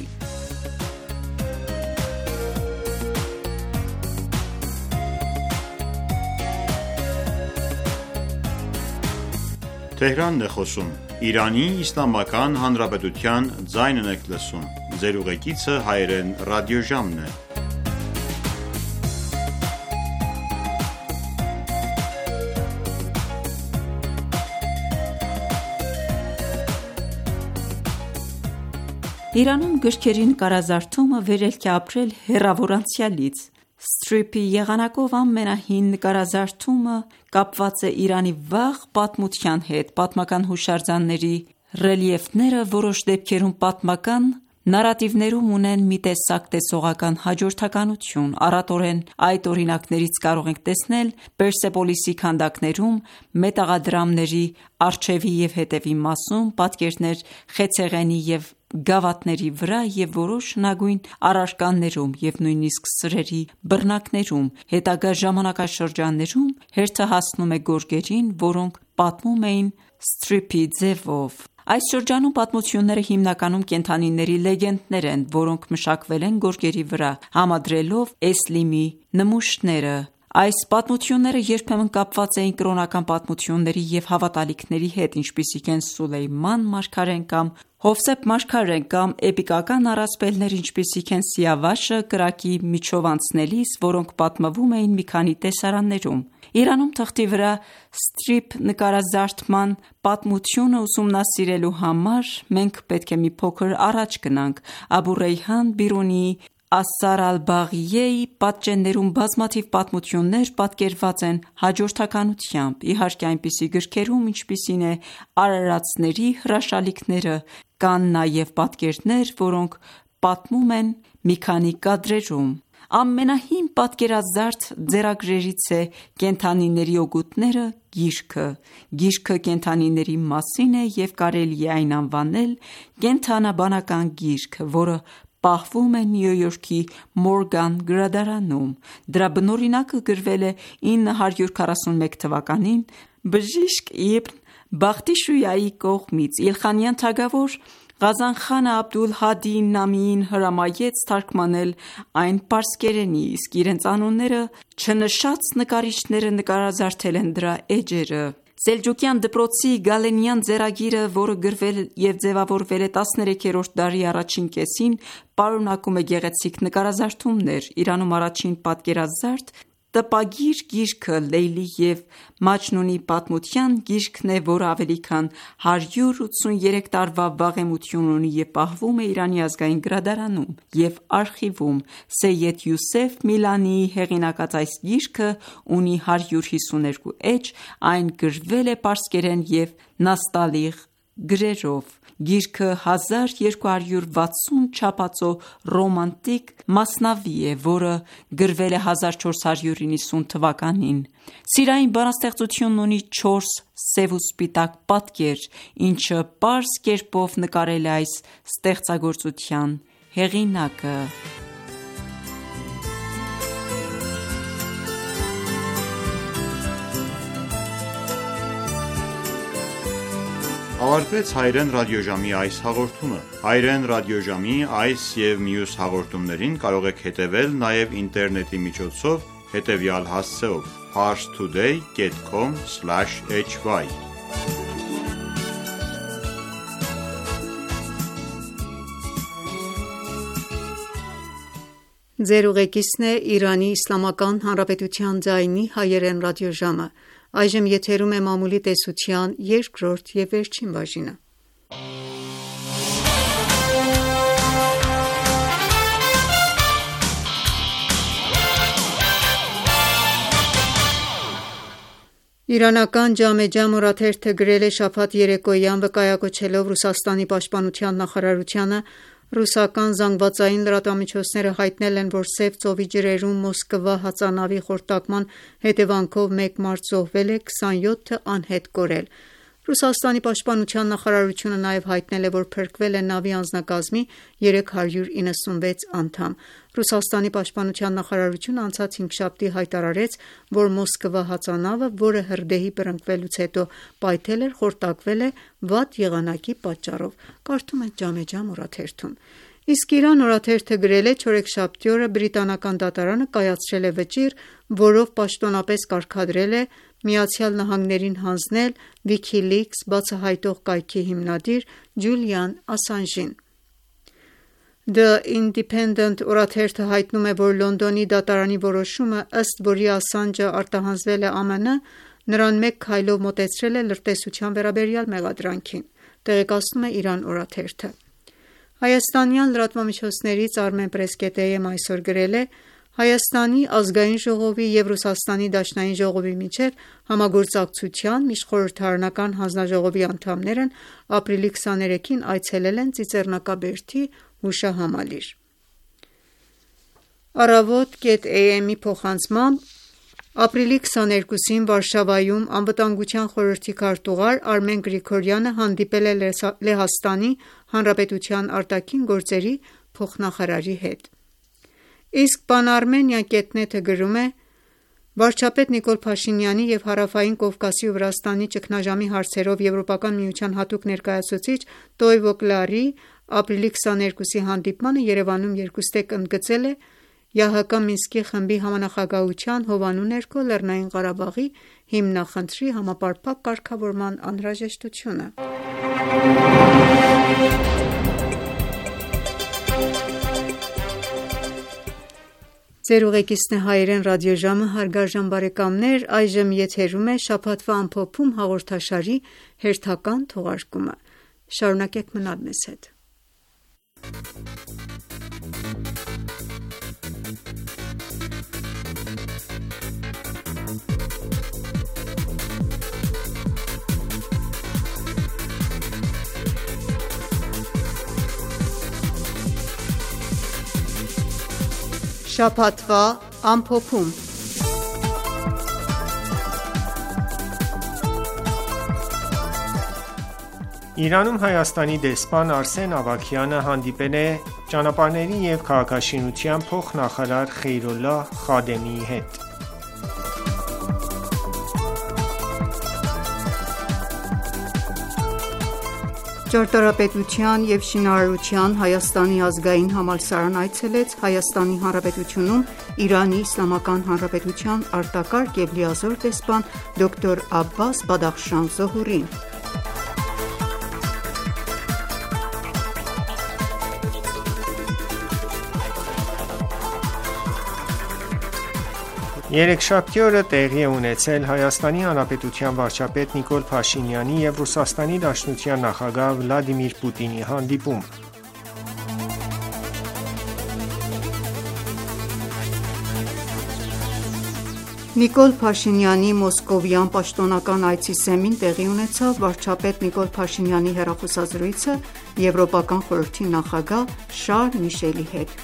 Իրանում գրքերի նկարազարդումը վերելք է ապրել հեռավոր անցյալից։ Սթրիփի եղանակով ամենահին նկարազարդումը կապված է Իրանի վաղ պատմության հետ։ Պատմական հուշարձանների ռելիեֆները որոշ դեպքերում պատմական նարատիվներում ունեն մի տեսակ տեսողական հաջորդականություն։ Առատորեն այդ օրինակներից կարող ենք տեսնել Պերսեպոլիսի քանդակներում, մետաղադրամների առջևի և հետևի մասում, պատկերներ խեցեղենի և գավաթների վրա և որոշ հնագույն առարկաներում և նույնիսկ սրերի բռնակներում։ Հետագա ժամանակաշրջաններում հերթը հասնում է գորգերին, որոնք պատմում էին սթրիփի ձևով։ Այս շրջանում պատմությունները հիմնականում կենդանիների լեգենդներ են, որոնք մշակվել են գորգերի վրա, համադրելով էսլիմի նմուշները։ Այս պատմությունները երբեմն կապված էին կրոնական պատմությունների և հավատալիքների հետ, ինչպիսիք են Սուլեյման մարգարեն կամ Հովսեփ մարգարեն, կամ էպիկական առասպելներ, ինչպիսիք են Սիավաշը, կրակի միջով անցնելիս, որոնք պատմվում էին մի քանի տեսարաններում։ Իրանում թղթի վրա սթրիփ նկարազարդման պատմությունը ուսումնասիրելու համար մենք պետք է մի փոքր առաջ գնանք։ Աբու Ռեյհան Բիրունիի Ասար ալ-Բաղիեի պատճեններում բազմաթիվ պատմություններ պատկերված են հաջորդականությամբ։ Իհարկե, այնպիսի գրքերում, ինչպիսին է արարածների հրաշալիքները, կան նաև պատկերներ, որոնք պատմում են մի քանի կադրերում։ Ամենահին պատկերազարդ ձեռագրերից է «Կենդանիների օգուտները» գիրքը։ Գիրքը կենդանիների մասին է և կարելի է այն անվանել կենդանաբանական գիրք, որը պահվում է Նյու Յորքի Մորգան գրադարանում։ Դրա բնօրինակը գրվել է ինը հարյուր քառասունմեկ թվականին բժիշկ Իբն Բախտիշույայի կողմից։ Իլխանյան թագավոր Ղազանխանը Աբդուլ Հադի Նամիին հրամայեց թարգմանել այն պարսկերենի, իսկ իրենց անունները չնշած նկարիչները նկարազարդել են դրա էջերը։ Սելջուկյան դպրոցի Գալենյան ձեռագիրը, որը գրվել և ձևավորվել է տասներեքերորդ դարի առաջին կեսին, պարունակում է գեղեցիկ նկարազարդումներ։ Իրանում առաջին պատկերազարդ տպագիր գիրքը Լեյլի և Մաջնունի պատմության գիրքն է, որը ավելի քան հարյուր ութսուներեք տարվա վաղեմություն ունի և պահվում է Իրանի ազգային գրադարանում և արխիվում։ Սեյեդ Յուսեֆ Միլանիի հեղինակած այս գիրքը ունի հարյուր հիսուներկու էջ, այն գրվել է պարսկերեն և նաստալիղ գրերով։ Գիրքը հազար երկու հարյուր վաթսուն չափածո ռոմանտիկ մասնավի է, որը գրվել է հազար չորս հարյուր նվաթ թվականին։ Սիրային բանաստեղծությունն ունի չորս սև ու սպիտակ պատկեր, ինչը պարզ կերպով նկարել է այս ստեղծագործության հեղինակը։ Ավարտվեց հայրեն ռադիոժամի այս հաղորդումը։ Հայրեն ռադիոժամի այս և մյուս հաղորդումներին կարող եք հետևել նաև ինտերնետի միջոցով հետևյալ հասցեով՝ parstoday dot com slash h y Ձեր ուղեկիցն է Իրանի Իսլամական Հանրապետության ձայնի հայերեն ռադիոժամը։ Այժմ եթերում է մամուլի տեսության երկրորդ և վերջին բաժինը։ Իրանական «Ջամե Ջամ» օրաթերթը գրել է շաբաթ երեկոյան, վկայակոչելով Ռուսաստանի պաշտպանության նախարարությանը, ռուսական զանգվածային լրատվամիջոցները հայտնել են, որ Սև ծովի ջրերում Մոսկվա հածանավի խորտակման հետևանքով մեկ մարդ զոհվել է, քսանյոթը անհետ կորել։ Ռուսաստանի պաշտպանության նախարարությունը նաև հայտնել է, որ փրկվել է նավի անձնակազմի երեք հարյուր իննսունվեց անդամ։ Ռուսաստանի պաշտպանության նախարարությունը անցած հինգշաբթի հայտարարեց, որ Մոսկվա հածանավը, որը հրդեհի բռնկվելուց հետո պայթել էր, խորտակվել է վատ եղանակի պատճառով։ Կարդում ենք «Ջամե Ջամ» օրաթերթում։ Իսկ «Իրան» օրաթերթը գրել է. չորեքշաբթի օրը բրիտանական դատարանը կայացրել է վճիռ, որով պաշտոնապես կարգադրել է ԱՄՆ-ին հանձնել WikiLeaks բացահայտող կայքի հիմնադիր Ջուլիան Ասանժին։ The Independent օրաթերթը հայտնում է, որ Լոնդոնի դատարանի որոշումը, ըստ որի Ասանջը արտահանձվել է ԱՄՆ, նրան մեկ քայլով մոտեցրել է լրտեսության վերաբերյալ մեղադրանքին, տեղեկացնում է «Իրան» օրաթերթը։ Հայաստանյան լրատվամիջոցներից Armenpress.am այսօր գրել է. Հայաստանի ազգային ժողովի և Ռուսաստանի դաշնային ժողովի միջև համագործակցության միջխորհրդարանական հանձնաժողովի անդամներն ապրիլի քսաներեքին այցելել են Ծիծեռնակաբերդի հուշահամալիր։ Առավոտ.am-ի փոխանցմամբ ապրիլի քսաներկուսին Վարշավայում Անվտանգության խորհրդի քարտուղար Արմեն Գրիգորյանը հանդիպել է Լեհաստանի Հանրապետության արտաքին գործերի փոխնախարարի հետ։ Իսկ Pan-Armenia.net-ը գրում է. Վարչապետ Նիկոլ Փաշինյանի և Հարավային Կովկասի ու Վրաստանի ճգնաժամի հարցերով Եվրոպական միության հատուկ ներկայացուցիչ Տոյվո Կլարի ապրիլի քսաներկուսի հանդիպմանը Երևանում երկուստեք ընդգծել է ԵԱՀԿ Մինսկի խմբի համանախագահության հովանու ներքո Լեռնային Ղարաբաղի հիմնախնդրի համապարփակ կարգավորման անհրաժեշտությունը։ Ձեր ուղեկիցն է հայերեն ռադիոժամը, հարգարժան բարեկամներ, այժմ եթերում է շաբաթվա ամփոփում հաղորդաշարի հերթական թողարկումը։ Շարունակեք մնալ մեզ հետ։ Շաբաթվա ամփոփում։ Իրանում Հայաստանի դեսպան Արսեն Ավագյանը հանդիպել է ճանապարհների և քաղաքաշինության փոխնախարար Խեյրոլլահ Խադեմիի հետ։ Ճարտարապետության և շինարարության Հայաստանի ազգային համալսարան այցելեց Հայաստանի Հանրապետությունում Իրանի Իսլամական Հանրապետության արտակարգ և լիազոր դեսպան դոկտոր Աբբաս Բադախշան Զոհուրին: Երեքշաբթի օրը տեղի է ունեցել Հայաստանի Հանրապետության վարչապետ Նիկոլ Փաշինյանի և Ռուսաստանի Դաշնության նախագահ Վլադիմիր Պուտինի հանդիպում: Նիկոլ Փաշինյանի մոսկովյան պաշտոնական այցի սեմին տեղի ունեցավ վարչապետ Նիկոլ Փաշինյանի հեռախոսազրույցը Եվրոպական խորհրդի նախագահ Շարլ Միշելի հետ: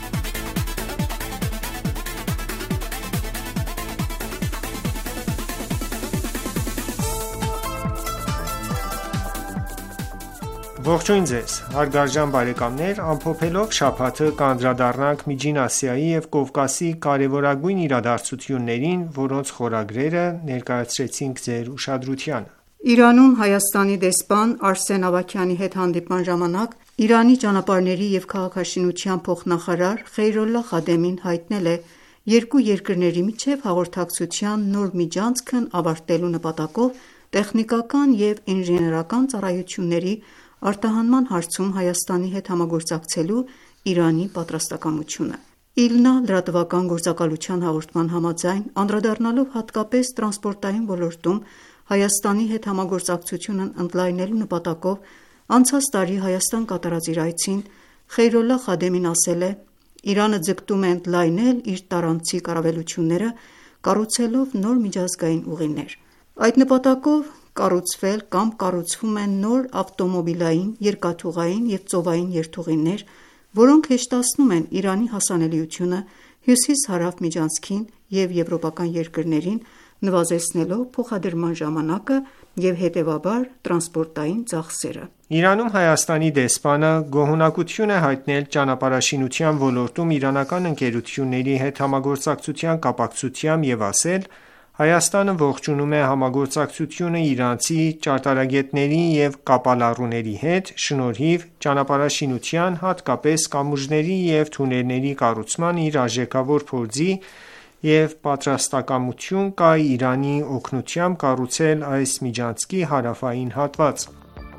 Ողջույն ձեզ հարգարժան բարեկամներ: Ամփոփելով շաբաթը կանդրադառնանք Միջին Ասիայի և Կովկասի կարևորագույն իրադարձություններին, որոնց խորագրերը ներկայացրեցինք ձեր ուշադրությանը: Իրանում Հայաստանի դեսպան Արսեն Ավագյանի հետ հանդիպման ժամանակ Իրանի ճանապարհների և քաղաքաշինության փոխնախարար Խեյրոլլահ Խադեմին հայտնել է երկու երկրների միջև հաղորդակցության նոր միջանցքն ավարտելու նպատակով տեխնիկական և ինժեներական ծառայությունների արտահանման հարցում Հայաստանի հետ համագործակցելու Իրանի պատրաստակամությունը: ԻԼՆԱ լրատվական գործակալության հաղորդման համաձայն, անդրադառնալով հատկապես տրանսպորտային ոլորտում Հայաստանի հետ համագործակցությունն ընդլայնելու նպատակով անցած տարի Հայաստան կատարած իր այցին, Խեյրոլլահ Խադեմին ասել է. «Իրանը ձգտում է ընդլայնել իր տարանցիկ առավելությունները կառուցելով նոր միջազգային ուղիներ: Այդ նպատակով կառուցվել կամ կառուցվում են նոր ավտոմոբիլային, երկաթուղային և ծովային երթուղիներ, որոնք հեշտացնում են Իրանի հասանելիությունը հյուսիս-հարավ միջանցքին և եվրոպական երկրներին, նվազեցնելով փոխադրման ժամանակը և հետևաբար տրանսպորտային ծախսերը»: Իրանում Հայաստանի դեսպանը գոհունակություն է հայտնել ճանապարհաշինության ոլորտում իրանական ընկերությունների հետ համագործակցության կապակցությամբ և ասել. «Հայաստանը ողջունում է համագործակցությունը իրանցի ճարտարագետների և կապալառուների հետ, շնորհիվ ճանապարհաշինության, հատկապես կամուրջների և թունելների կառուցման իր արժեքավոր փորձի և պատրաստակամություն կա Իրանի օգնությամբ կառուցել այս միջանցքի հարավային հատվածը»: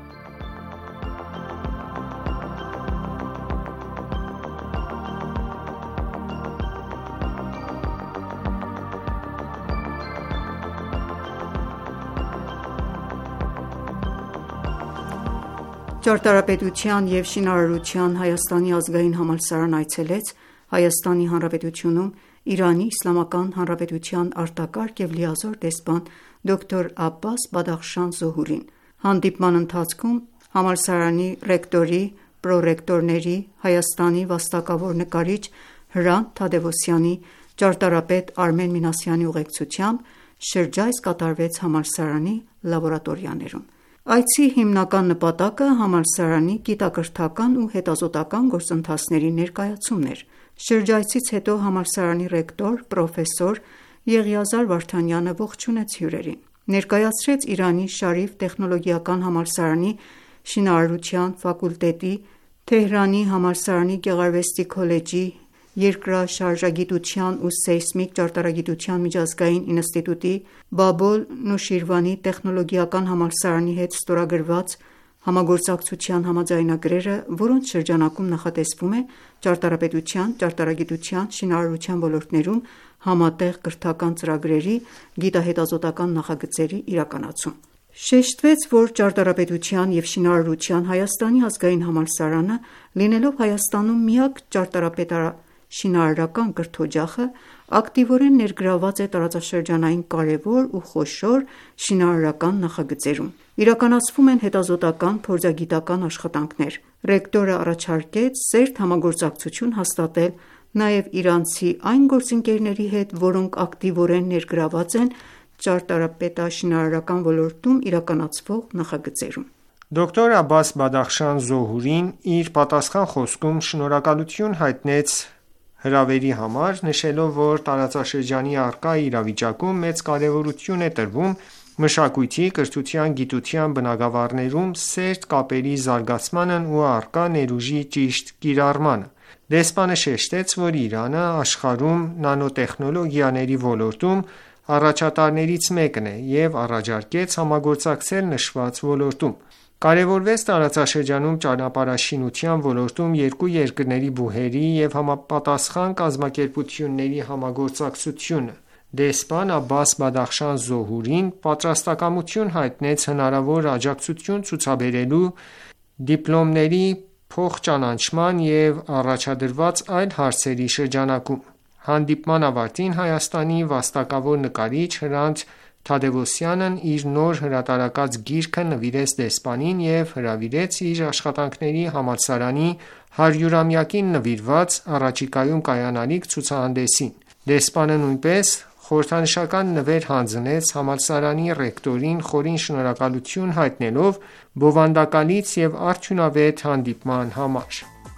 Ճարտարապետության և շինարարության Հայաստանի ազգային համալսարան այցելեց Հայաստանի Հանրապետությունում Իրանի Իսլամական Հանրապետության արտակարգ և լիազոր դեսպան դոկտոր Աբբաս Բադախշան Զոհուրին: Հանդիպման ընթացքում համալսարանի ռեկտորի, պրոռեկտորների, Հայաստանի վաստակավոր նկարիչ Հրանտ Թադևոսյանի, ճարտարապետ Արմեն Մինասյանի ուղեկցությամբ շրջայց կատարվեց համալսարանի լաբորատորիաներում: Այցի հիմնական նպատակը համալսարանի գիտակրթական ու հետազոտական գործընթացների ներկայացումն էր: Շրջայցից հետո համալսարանի ռեկտոր պրոֆեսոր Եղիազար Վարդանյանը ողջունեց հյուրերին: Ներկայացրեց Իրանի Շարիֆ տեխնոլոգիական համալսարանի շինարարության ֆակուլտետի, Թեհրանի համալսարանի գեղարվեստի քոլեջի, երկրաշարժագիտության ու սեյսմիկ ճարտարագիտության միջազգային ինստիտուտի, Բաբոլ Նուշիրվանի տեխնոլոգիական համալսարանի հետ ստորագրված համագործակցության համաձայնագրերը, որոնց շրջանակում նախատեսվում է ճարտարապետության, ճարտարագիտության, շինարարության ոլորտներում համատեղ կրթական ծրագրերի, գիտահետազոտական նախագծերի իրականացում: Շեշտվեց, որ ճարտարապետության և շինարարության Հայաստանի ազգային համալսարանը, լինելով Հայաստանում միակ ճարտարապետարաշինարարական կրթօջախը, ակտիվորեն ներգրավված է տարածաշրջանային կարևոր ու խոշոր շինարարական նախագծերում: Իրականացվում են հետազոտական, փորձագիտական աշխատանքներ: Ռեկտորը առաջարկեց սերտ համագործակցություն հաստատել նաև իրանցի այն գործընկերների հետ, որոնք ակտիվորեն ներգրավված են ճարտարապետաշինարարական ոլորտում իրականացվող նախագծերում: Դոկտոր Աբբաս Բադախշան Զոհուրին իր պատասխան խոսքում շնորհակալություն հայտնեց հրավերի համար, նշելով, որ տարածաշրջանի առկա իրավիճակում մեծ կարևորություն է տրվում մշակույթի, կրթության, գիտության բնագավառներում սերտ կապերի զարգացմանն ու առկա ներուժի ճիշտ կիրառմանը։ Դեսպանը շեշտեց, որ Իրանը աշխարհում նանոտեխնոլոգիաների ոլորտում առաջատարներից մեկն է և առաջարկեց համագործակցել նշված ոլորտում։ Կարևորվեց տարածաշրջանում ճանապարհաշինության ոլորտում երկու երկրների բուհերի և համապատասխան կազմակերպությունների համագործակցությունը։ Դեսպան Աբբաս Բադախշան Զոհուրին պատրաստակամություն հայտնեց հնարավոր աջակցություն ցուցաբերելու դիպլոմների փոխճանաչման և առաջադրված այլ հարցերի շրջանակում։ Հանդիպման ավարտին Հայաստանի վաստակավոր նկարիչ Հրանտ Թադևոսյանն իր նոր հրատարակած գիրքը նվիրեց դեսպանին և հրավիրեց իր աշխատանքների համալսարանի հարյուրամյակին նվիրված առաջիկայում կայանալիք ցուցահանդեսին։ Դեսպանը նույնպես խորհրդանշական նվեր հանձնեց համալսարանի ռեկտորին, խորին շնորհակալություն հայտնելով բովանդակալից և արդյունավետ հանդիպման համար։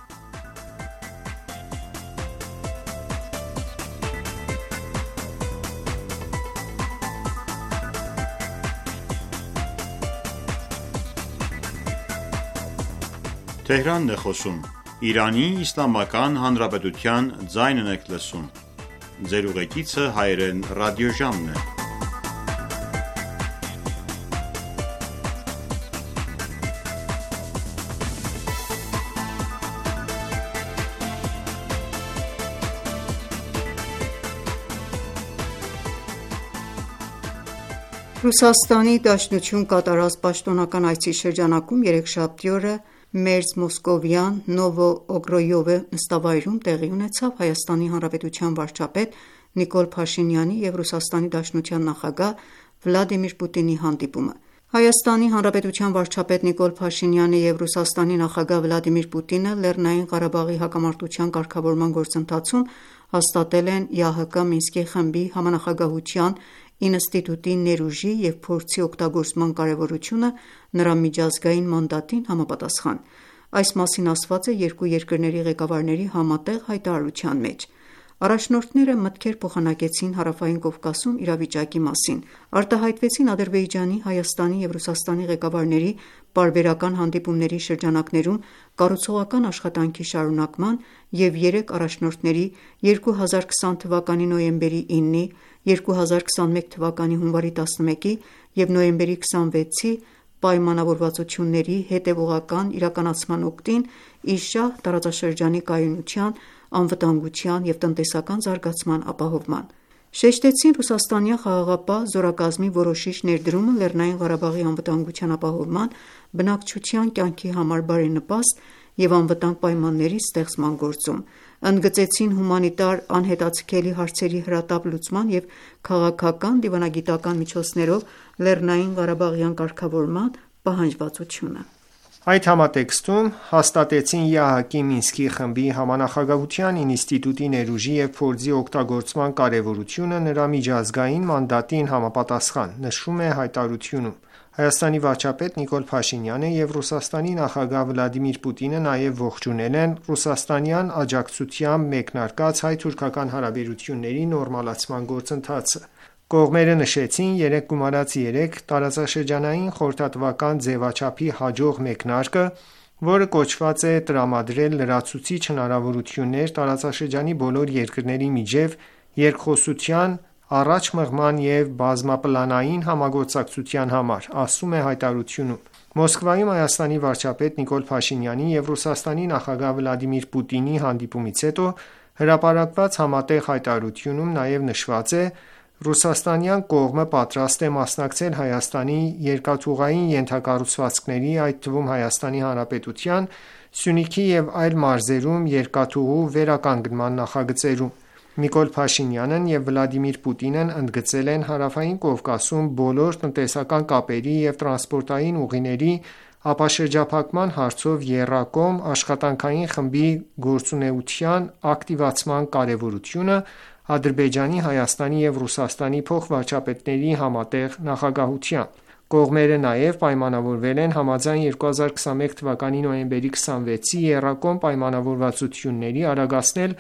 Ռուսաստանի Դաշնություն կատարած պաշտոնական այցի շրջանակում երեքշաբթի օրը Մերձ Մոսկովյան Նովո Օգրոյովե նստավայրում տեղի ունեցավ Հայաստանի Հանրապետության վարչապետ Նիկոլ Փաշինյանի և Ռուսաստանի Դաշնության նախագահ Վլադիմիր Պուտինի հանդիպումը։ Հայաստանի Հանրապետության վարչապետ Նիկոլ Փաշինյանը և Ռուսաստանի նախագահ Վլադիմիր Պուտինը Լեռնային Ղարաբաղի հակամարտության կարգավորման գործընթացում հաստատել են ԵԱՀԿ Մինսկի խմբի համանախագահության ինստիտուտի ներուժի և փորձի օգտագործման կարևորությունը նրա միջազգային մանդատին համապատասխան։ Այս մասին ասված է երկու երկրների ղեկավարների համատեղ հայտարարության մեջ։ Առաջնորդները մտքեր փոխանակեցին Հարավային Կովկասում իրավիճակի մասին, արտահայտվեցին Ադրբեջանի, Հայաստանի և Ռուսաստանի ղեկավարների պարբերական հանդիպումների շրջանակներում կառուցողական աշխատանքի շարունակման և երեք առաջնորդների երկու հազար քսան թվականի նոյեմբերի ինի, երկու հազար քսանմեկ թվականի հունվարի տասնմեկի և նոյեմբերի քսանվեցի պայմանավորվածությունների հետևողական իրականացման օգտին ի շահ տարածաշրջանի կայունության, անվտանգության և տնտեսական զարգացման ապահովման։ Շեշտեցին ռուսաստանյան խաղաղապահ զորակազմի որոշիչ ներդրումը Լեռնային Ղարաբաղի անվտանգության ապահովման, բնակչության կյանքի համար բարենպաստ և անվտանգ պայմանների ստեղծման գործում, ընդգծեցին հումանիտար անհետաձգելի հարցերի հրատապ լուծման և քաղաքական դիվանագիտական միջոցներով Լեռնային Ղարաբաղյան կարգավորման պահանջվածությունը։ Այդ համատեքստում հաստատեցին ԵԱՀԿ Մինսկի խմբի համանախագահության ինստիտուտի ներուժի և փորձի օգտագործման կարևորությունը նրա միջազգային մանդատին համապատասխան, նշվում է հայտարարությունում։ Հայաստանի վարչապետ Նիկոլ Փաշինյանը և Ռուսաստանի նախագահ Վլադիմիր Պուտինը նաև ողջունել են ռուսաստանյան աջակցությամբ մեկնարկած հայ-թուրքական հարաբերությունների նորմալացման գործընթացը։ Կողմերը նշեցին երեկ գումարած երեք տարածաշրջանային խորհրդատվական ձևաչափի հաջող մեկնարկը, որը կոչված է տրամադրել լրացուցիչ հնարավորություններ տարածաշրջանի բոլոր երկրների միջև երկխոսության, առաջ մղման և բազմապլանային համագործակցության համար, ասում է հայտարարությունում։ Մոսկվայում Հայաստանի վարչապետ Նիկոլ Փաշինյանի և Ռուսաստանի նախագահ Վլադիմիր Պուտինի հանդիպումից հետո հրապարակված համատեղ հայտարարությունում նաև նշված է. «Ռուսաստանյան կողմը պատրաստ է մասնակցել Հայաստանի երկաթուղային ենթակառուցվածքների, այդ թվում Հայաստանի Հանրապետության, Սյունիքի և այլ մարզերում երկաթուղու վերականգնման նախագծերում»։ Նիկոլ Փաշինյանն և Վլադիմիր Պուտինն ընդգծել են Հարավային Կովկասում բոլոր տնտեսական կապերի և տրանսպորտային ուղիների ապաշրջափակման հարցով եռակողմ աշխատանքային խմբի գործունեության ակտիվացման կարևորությունը Ադրբեջանի, Հայաստանի և Ռուսաստանի փոխվարչապետների համատեղ նախագահությամբ։ Կողմերը նաև պայմանավորվել են համաձայն երկու հազար քսանմեկ թվականի նոյեմբերի քսանվեցի եռակողմ պայմանավորվածությունների արագացնել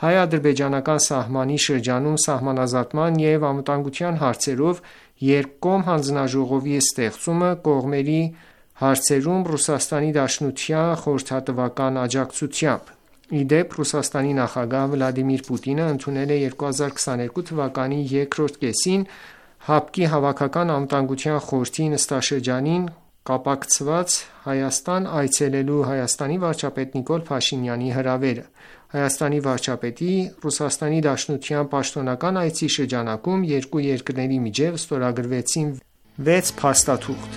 հայ-ադրբեջանական սահմանի շրջանում սահմանազատման և անվտանգության հարցերով երկկողմ հանձնաժողովի ստեղծումը կողմերի հարցերում Ռուսաստանի Դաշնության խորհրդատվական աջակցությամբ: Ի դեպ, Ռուսաստանի նախագահ Վլադիմիր Պուտինը ընդունել է երկու հազար քսաներկու թվականի երկրորդ կեսին ՀԱՊԿ-ի Հավաքական անվտանգության խորհրդի նստաշրջանին կապակցված Հայաստան այցելելու Հայաստանի վարչապետ Նիկոլ Փաշինյանի հրավերը: Հայաստանի վարչապետի Ռուսաստանի Դաշնության պաշտոնական այցի շրջանակում երկու երկրների միջև ստորագրվեցին վեց փաստաթուղթ: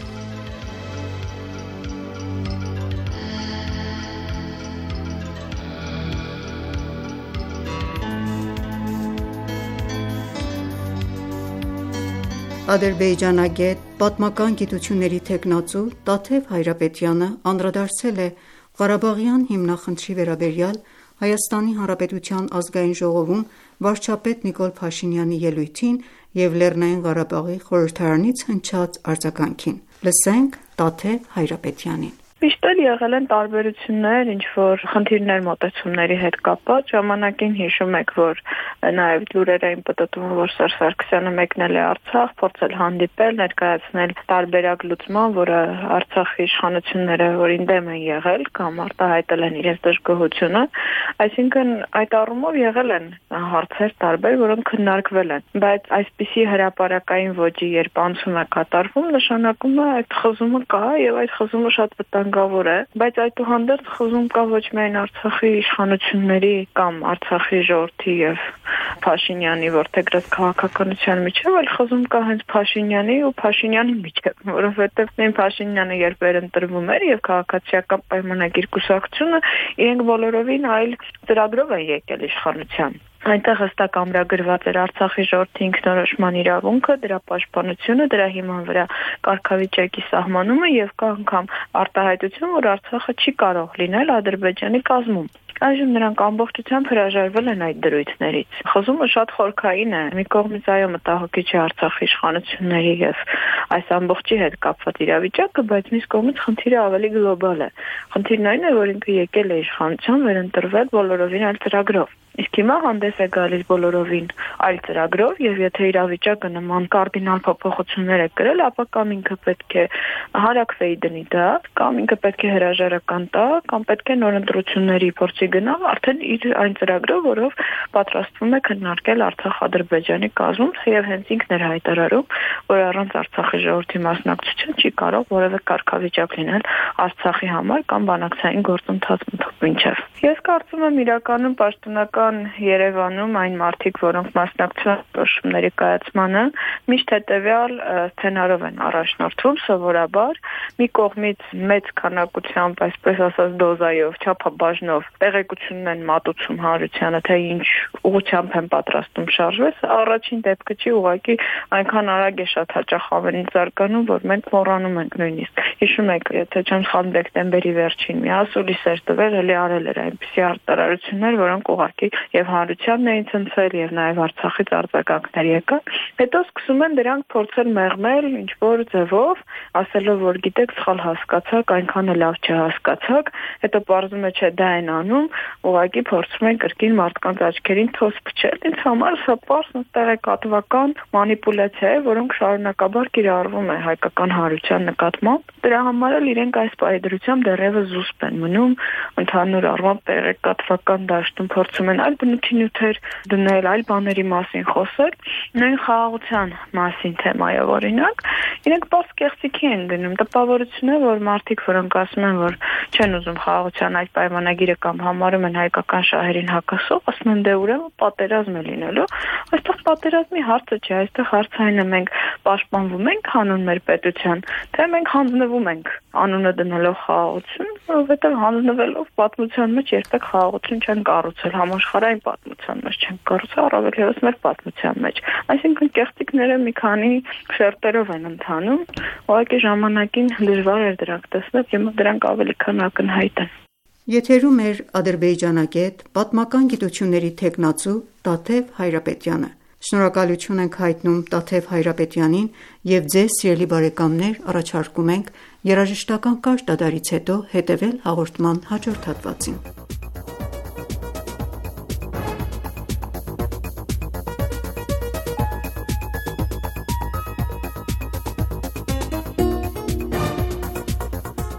Ադրբեջանագետ, պատմական գիտությունների թեկնածու Տաթև Հայրապետյանը անդրադարձել է Ղարաբաղյան հիմնախնդրի վերաբերյալ Հայաստանի Հանրապետության ազգային ժողովում վարչապետ Նիկոլ Փաշինյանի ելույթին և Լեռնային Ղարաբաղի խորհրդարանից հնչած արձագանքին: Լսենք Տաթև Հայրապետյանին: Միշտ էլ եղել են տարբերություններ ինչ-որ խնդիրներ մոտեցումների հետ կապված: Ժամանակին հիշում եք, որ նաև լուրեր էին պտտվում, որ Սերժ Սարգսյանը մեկնել է Արցախ, փորձել հանդիպել, ներկայացնել տարբերակ լուծման, որը Արցախի իշխանությունները որին դեմ են եղել կամ արտահայտել են իրենց դժգոհությունը: Այսինքն այդ առումով եղել են հարցեր տարբեր, որոնք քննարկվել են: Բայց այսպիսի հրապարակային ոճի երբ անցում է կատարվում, նշանակում է այդ խզումը կա և այդ խզումը շատ վտանգավոր է: Բայց այդուհանդերձ խզում կա ոչ միայն Արցախի իշխանությունների կամ Արցախի ժողովրդի և Փաշինյանի որդեգրած քաղաքականության միջև, այլ խզում կա հենց Փաշինյանի ու Փաշինյանի միջև, որովհետև նույն Փաշինյանը երբ վերընտրվում էր և քաղաքացիական պայմանագիր կուսակցությունը, իրենք բոլորովին այլ ծրագրով են եկել իշխանության: Այնտեղ հստակ ամրագրված էր Արցախի ժողովրդի ինքնորոշման իրավունքը, դրա պաշտպանությունը, դրա հիման վրա կարգավիճակի սահմանումը և կա անգամ արտահայտություն, որ Արցախը չի կարող լինել Ադրբեջանի կազմում: Այժմ նրանք ամբողջությամբ հրաժարվել են այդ դրույթներից: Խզումը շատ խորքային է: Մի կողմից այո մտահոգիչ է Արցախի իշխանությունների և այս ամբողջի հետ կապված իրավիճակը, բայց մյուս կողմից խնդիրը ավելի գլոբալ է: Խնդիրն այն է, որ ինքը եկել է իշխանության, վերընտրվել բոլորովին այլ ծրագրով: Իսկ հիմա հանդես է գալիս բոլորովին այլ ծրագրով և եթե իրավիճակը նման կարդինալ փոփոխություններ է կրել, ապա կամ ինքը պետք է հարաքվեի դնի դա, կամ ինքը պետք է հրաժարական տա, կամ պետք է նոր ընտրությունների փորձի գնա արդեն իր այն ծրագրով, որով պատրաստվում է քննարկել Արցախ-Ադրբեջանի կազմում և հենց ինքն էր հայտարարում, որ առանց Արցախի ժողովրդի մասնակցության չի կարող որևէ կարգավիճակ լինել Արցախի համար կամ բանակցային գործընթաց մինչև: Ես կարծում եմ իրականում պաշտոնական Երևանում այն մարդիկ, որոնք մասնակցում են որոշումների կայացմանը, միշտ հետևյալ սցենարով են առաջնորդվում սովորաբար: Մի կողմից մեծ քանակությամբ, այսպես ասած դոզայով, չափաբաժնով տեղեկությունն են մատուցում հանրությանը, թե ինչ ուղղությամբ են պատրաստվում շարժվել: Առաջին դեպքը չի, ուղղակի այնքան արագ է շատ հաճախ ամեն ինչ զարգանում, որ մենք մոռանում ենք նույնիսկ: Հիշում եք, եթե չեմ սխալվում, դեկտեմբերի վերջին մի ասուլիս էր տվել, էլի արել էր այնպիսի հայտարարություններ, որոնք ուղղակի և հանրությանն էին ցնցել և նաև Արցախից արձագանքներ եկան: Հետո սկսում են դրանք փորձել մեղմել ինչ-որ ձևով, ասելով, որ գիտեք սխալ հասկացաք, այնքան էլ լավ չհասկացաք: Հետո պարզվում է չէ դա են անում, ուղղակի փորձում են կրկին մարդկանց աչքերին թոս փչել: Ինձ համար սա պարզ տեղեկատվական մանիպուլյացիա է, որոնք շարունակաբար կիրառվում է հայկական հանրության նկատմամբ: Դրա համար էլ իրենք այս պահի դեռևս զուսպ են մնում, ընդհանուր առմամբ տեղեկատվական դաշտում փորձում են այլ բնույթի նյութեր դնել, այլ բաների մասին խոսել: Նույն խաղաղության մասին թեմայով օրինակ, իրենք պարզ կեղծիքի են գնում: Տպավորություն է, որ մարդիկ, որոնք ասում են, որ չեն ուզում խաղաղության այդ պայմանագիրը կամ համարում են հայկական շահերին հակասող, ասում են դե ուրեմն պատերազմ է լինելու: Այստեղ պատերազմի հարցը չէ, այստեղ հարցը այն է, մենք պաշտպանվում ենք հանուն մեր պետության, թե մենք հանձնվում ենք անունը դնելով խաղաղություն, որովհետև հանձնվելով պատմության մեջ երբեք խաղաղություն չեն կառուցել, համաշխարհային պատմության մեջ չեն կառուցել, առավել ևս մեր պատմության մեջ: Այսինքն կեղծիքները մի քանի շերտերով են ընթանում, ուղղակի ժամանակին դժվար էր դրանք տեսնել, հիմա դրանք ավելի քան ակնհայտ են: Եթերում է ադրբեջանագետ, պատմական գիտությունների թեկնածու Տաթև Հայրապետյանը: Շնորհակալություն ենք հայտնում Տաթև Հայրապետյանին և ձեզ սիրելի բարեկամներ առաջարկում ենք երաժշտական կարճ դադարից հետո հետևել հաղորդման հաջորդ հատվածին: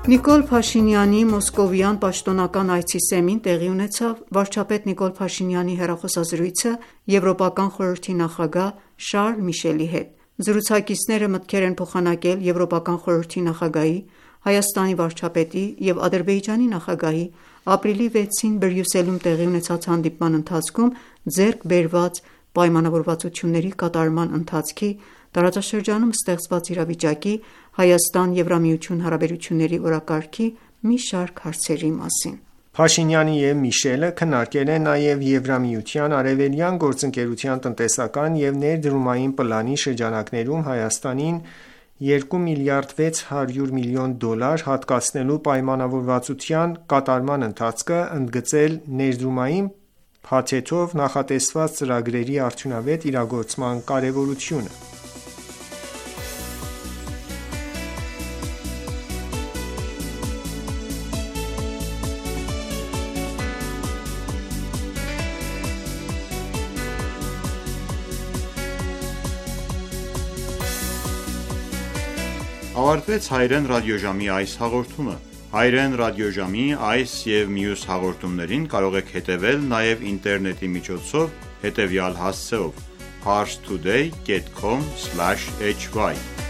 Նիկոլ Փաշինյանի մոսկովյան պաշտոնական այցի սեմին տեղի ունեցավ վարչապետ Նիկոլ Փաշինյանի հեռախոսազրույցը Եվրոպական խորհրդի նախագահ Շարլ Միշելի հետ։ Զրուցակիցները մտքեր են փոխանակել Եվրոպական խորհրդի նախագահի, Հայաստանի վարչապետի և Ադրբեջանի նախագահի ապրիլի վեցին Բրյուսելում տեղի ունեցած հանդիպման ընթացքում ձեռք բերված պայմանավորվածությունների կատարման ընթացքի, տարածաշրջանում ստեղծված իրավիճակի, Հայաստան-Եվրամիություն հարաբերությունների օրակարգի մի շարք հարցերի մասին։ Փաշինյանը և Միշելը քննարկել են նաև Եվրամիության արևելյան գործընկերության տնտեսական և ներդրումային պլանի շրջանակներում Հայաստանին երկու միլիարդ վեց հարյուր միլիոն դոլար հատկացնելու պայմանավորվածության կատարման ընթացքը, ընդգծել ներդրումային փաթեթով նախատեսված ծրագրերի արդյունավետ իրագործման կարևորությունը։ Ավարտվեց հայրեն ռադիոժամի այս հաղորդումը։ Հայրեն ռադիոժամի այս և մյուս հաղորդումներին կարող եք հետևել նաև ինտերնետի միջոցով հետևյալ հասցեով՝ parstoday dot com slash h y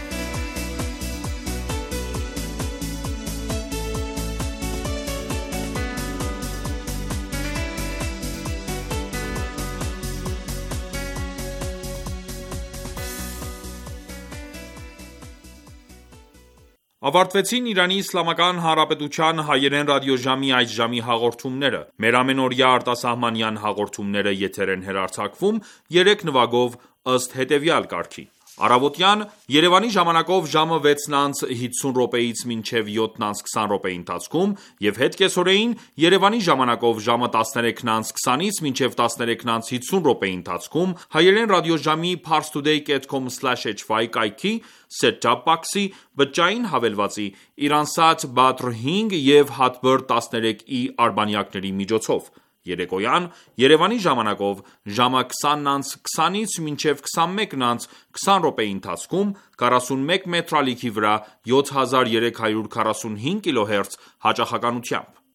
Ավարտվեցին Իրանի Իսլամական Հանրապետության հայերեն ռադիոժամի այս ժամի հաղորդումները։ Մեր ամենօրյա արտասահմանյան հաղորդումները եթեր են հեռարձակվում երեք նվագով ըստ հետևյալ կարգի. Առավոտյան Երևանի ժամանակով ժամը վեցն անց հիսուն րոպեից մինչև յոթն անց քսան րոպեի ընթացքում և հետ կեսօրեին Երևանի ժամանակով ժամը տասներեքն անց քսանից մինչև տասներեքն անց հիսուն րոպեի ընթացքում հայերեն ռադիոժամի parstoday dot com slash h y կայքի set-top box-ի բջջային հավելվածի Իրանսատ Badr հինգ և Hotbird տասներեք E արբանյակների միջոցով։ Երեկոյան Երևանի ժամանակով ժամը քսանն անց քսանից մինչև քսանմեկն անց քսան րոպեի ընթացքում քառասունմեկ մետրալիքի վրա յոթ հազար երեք հարյուր քառասունհինգ կիլոհերց հաճախականությամբ։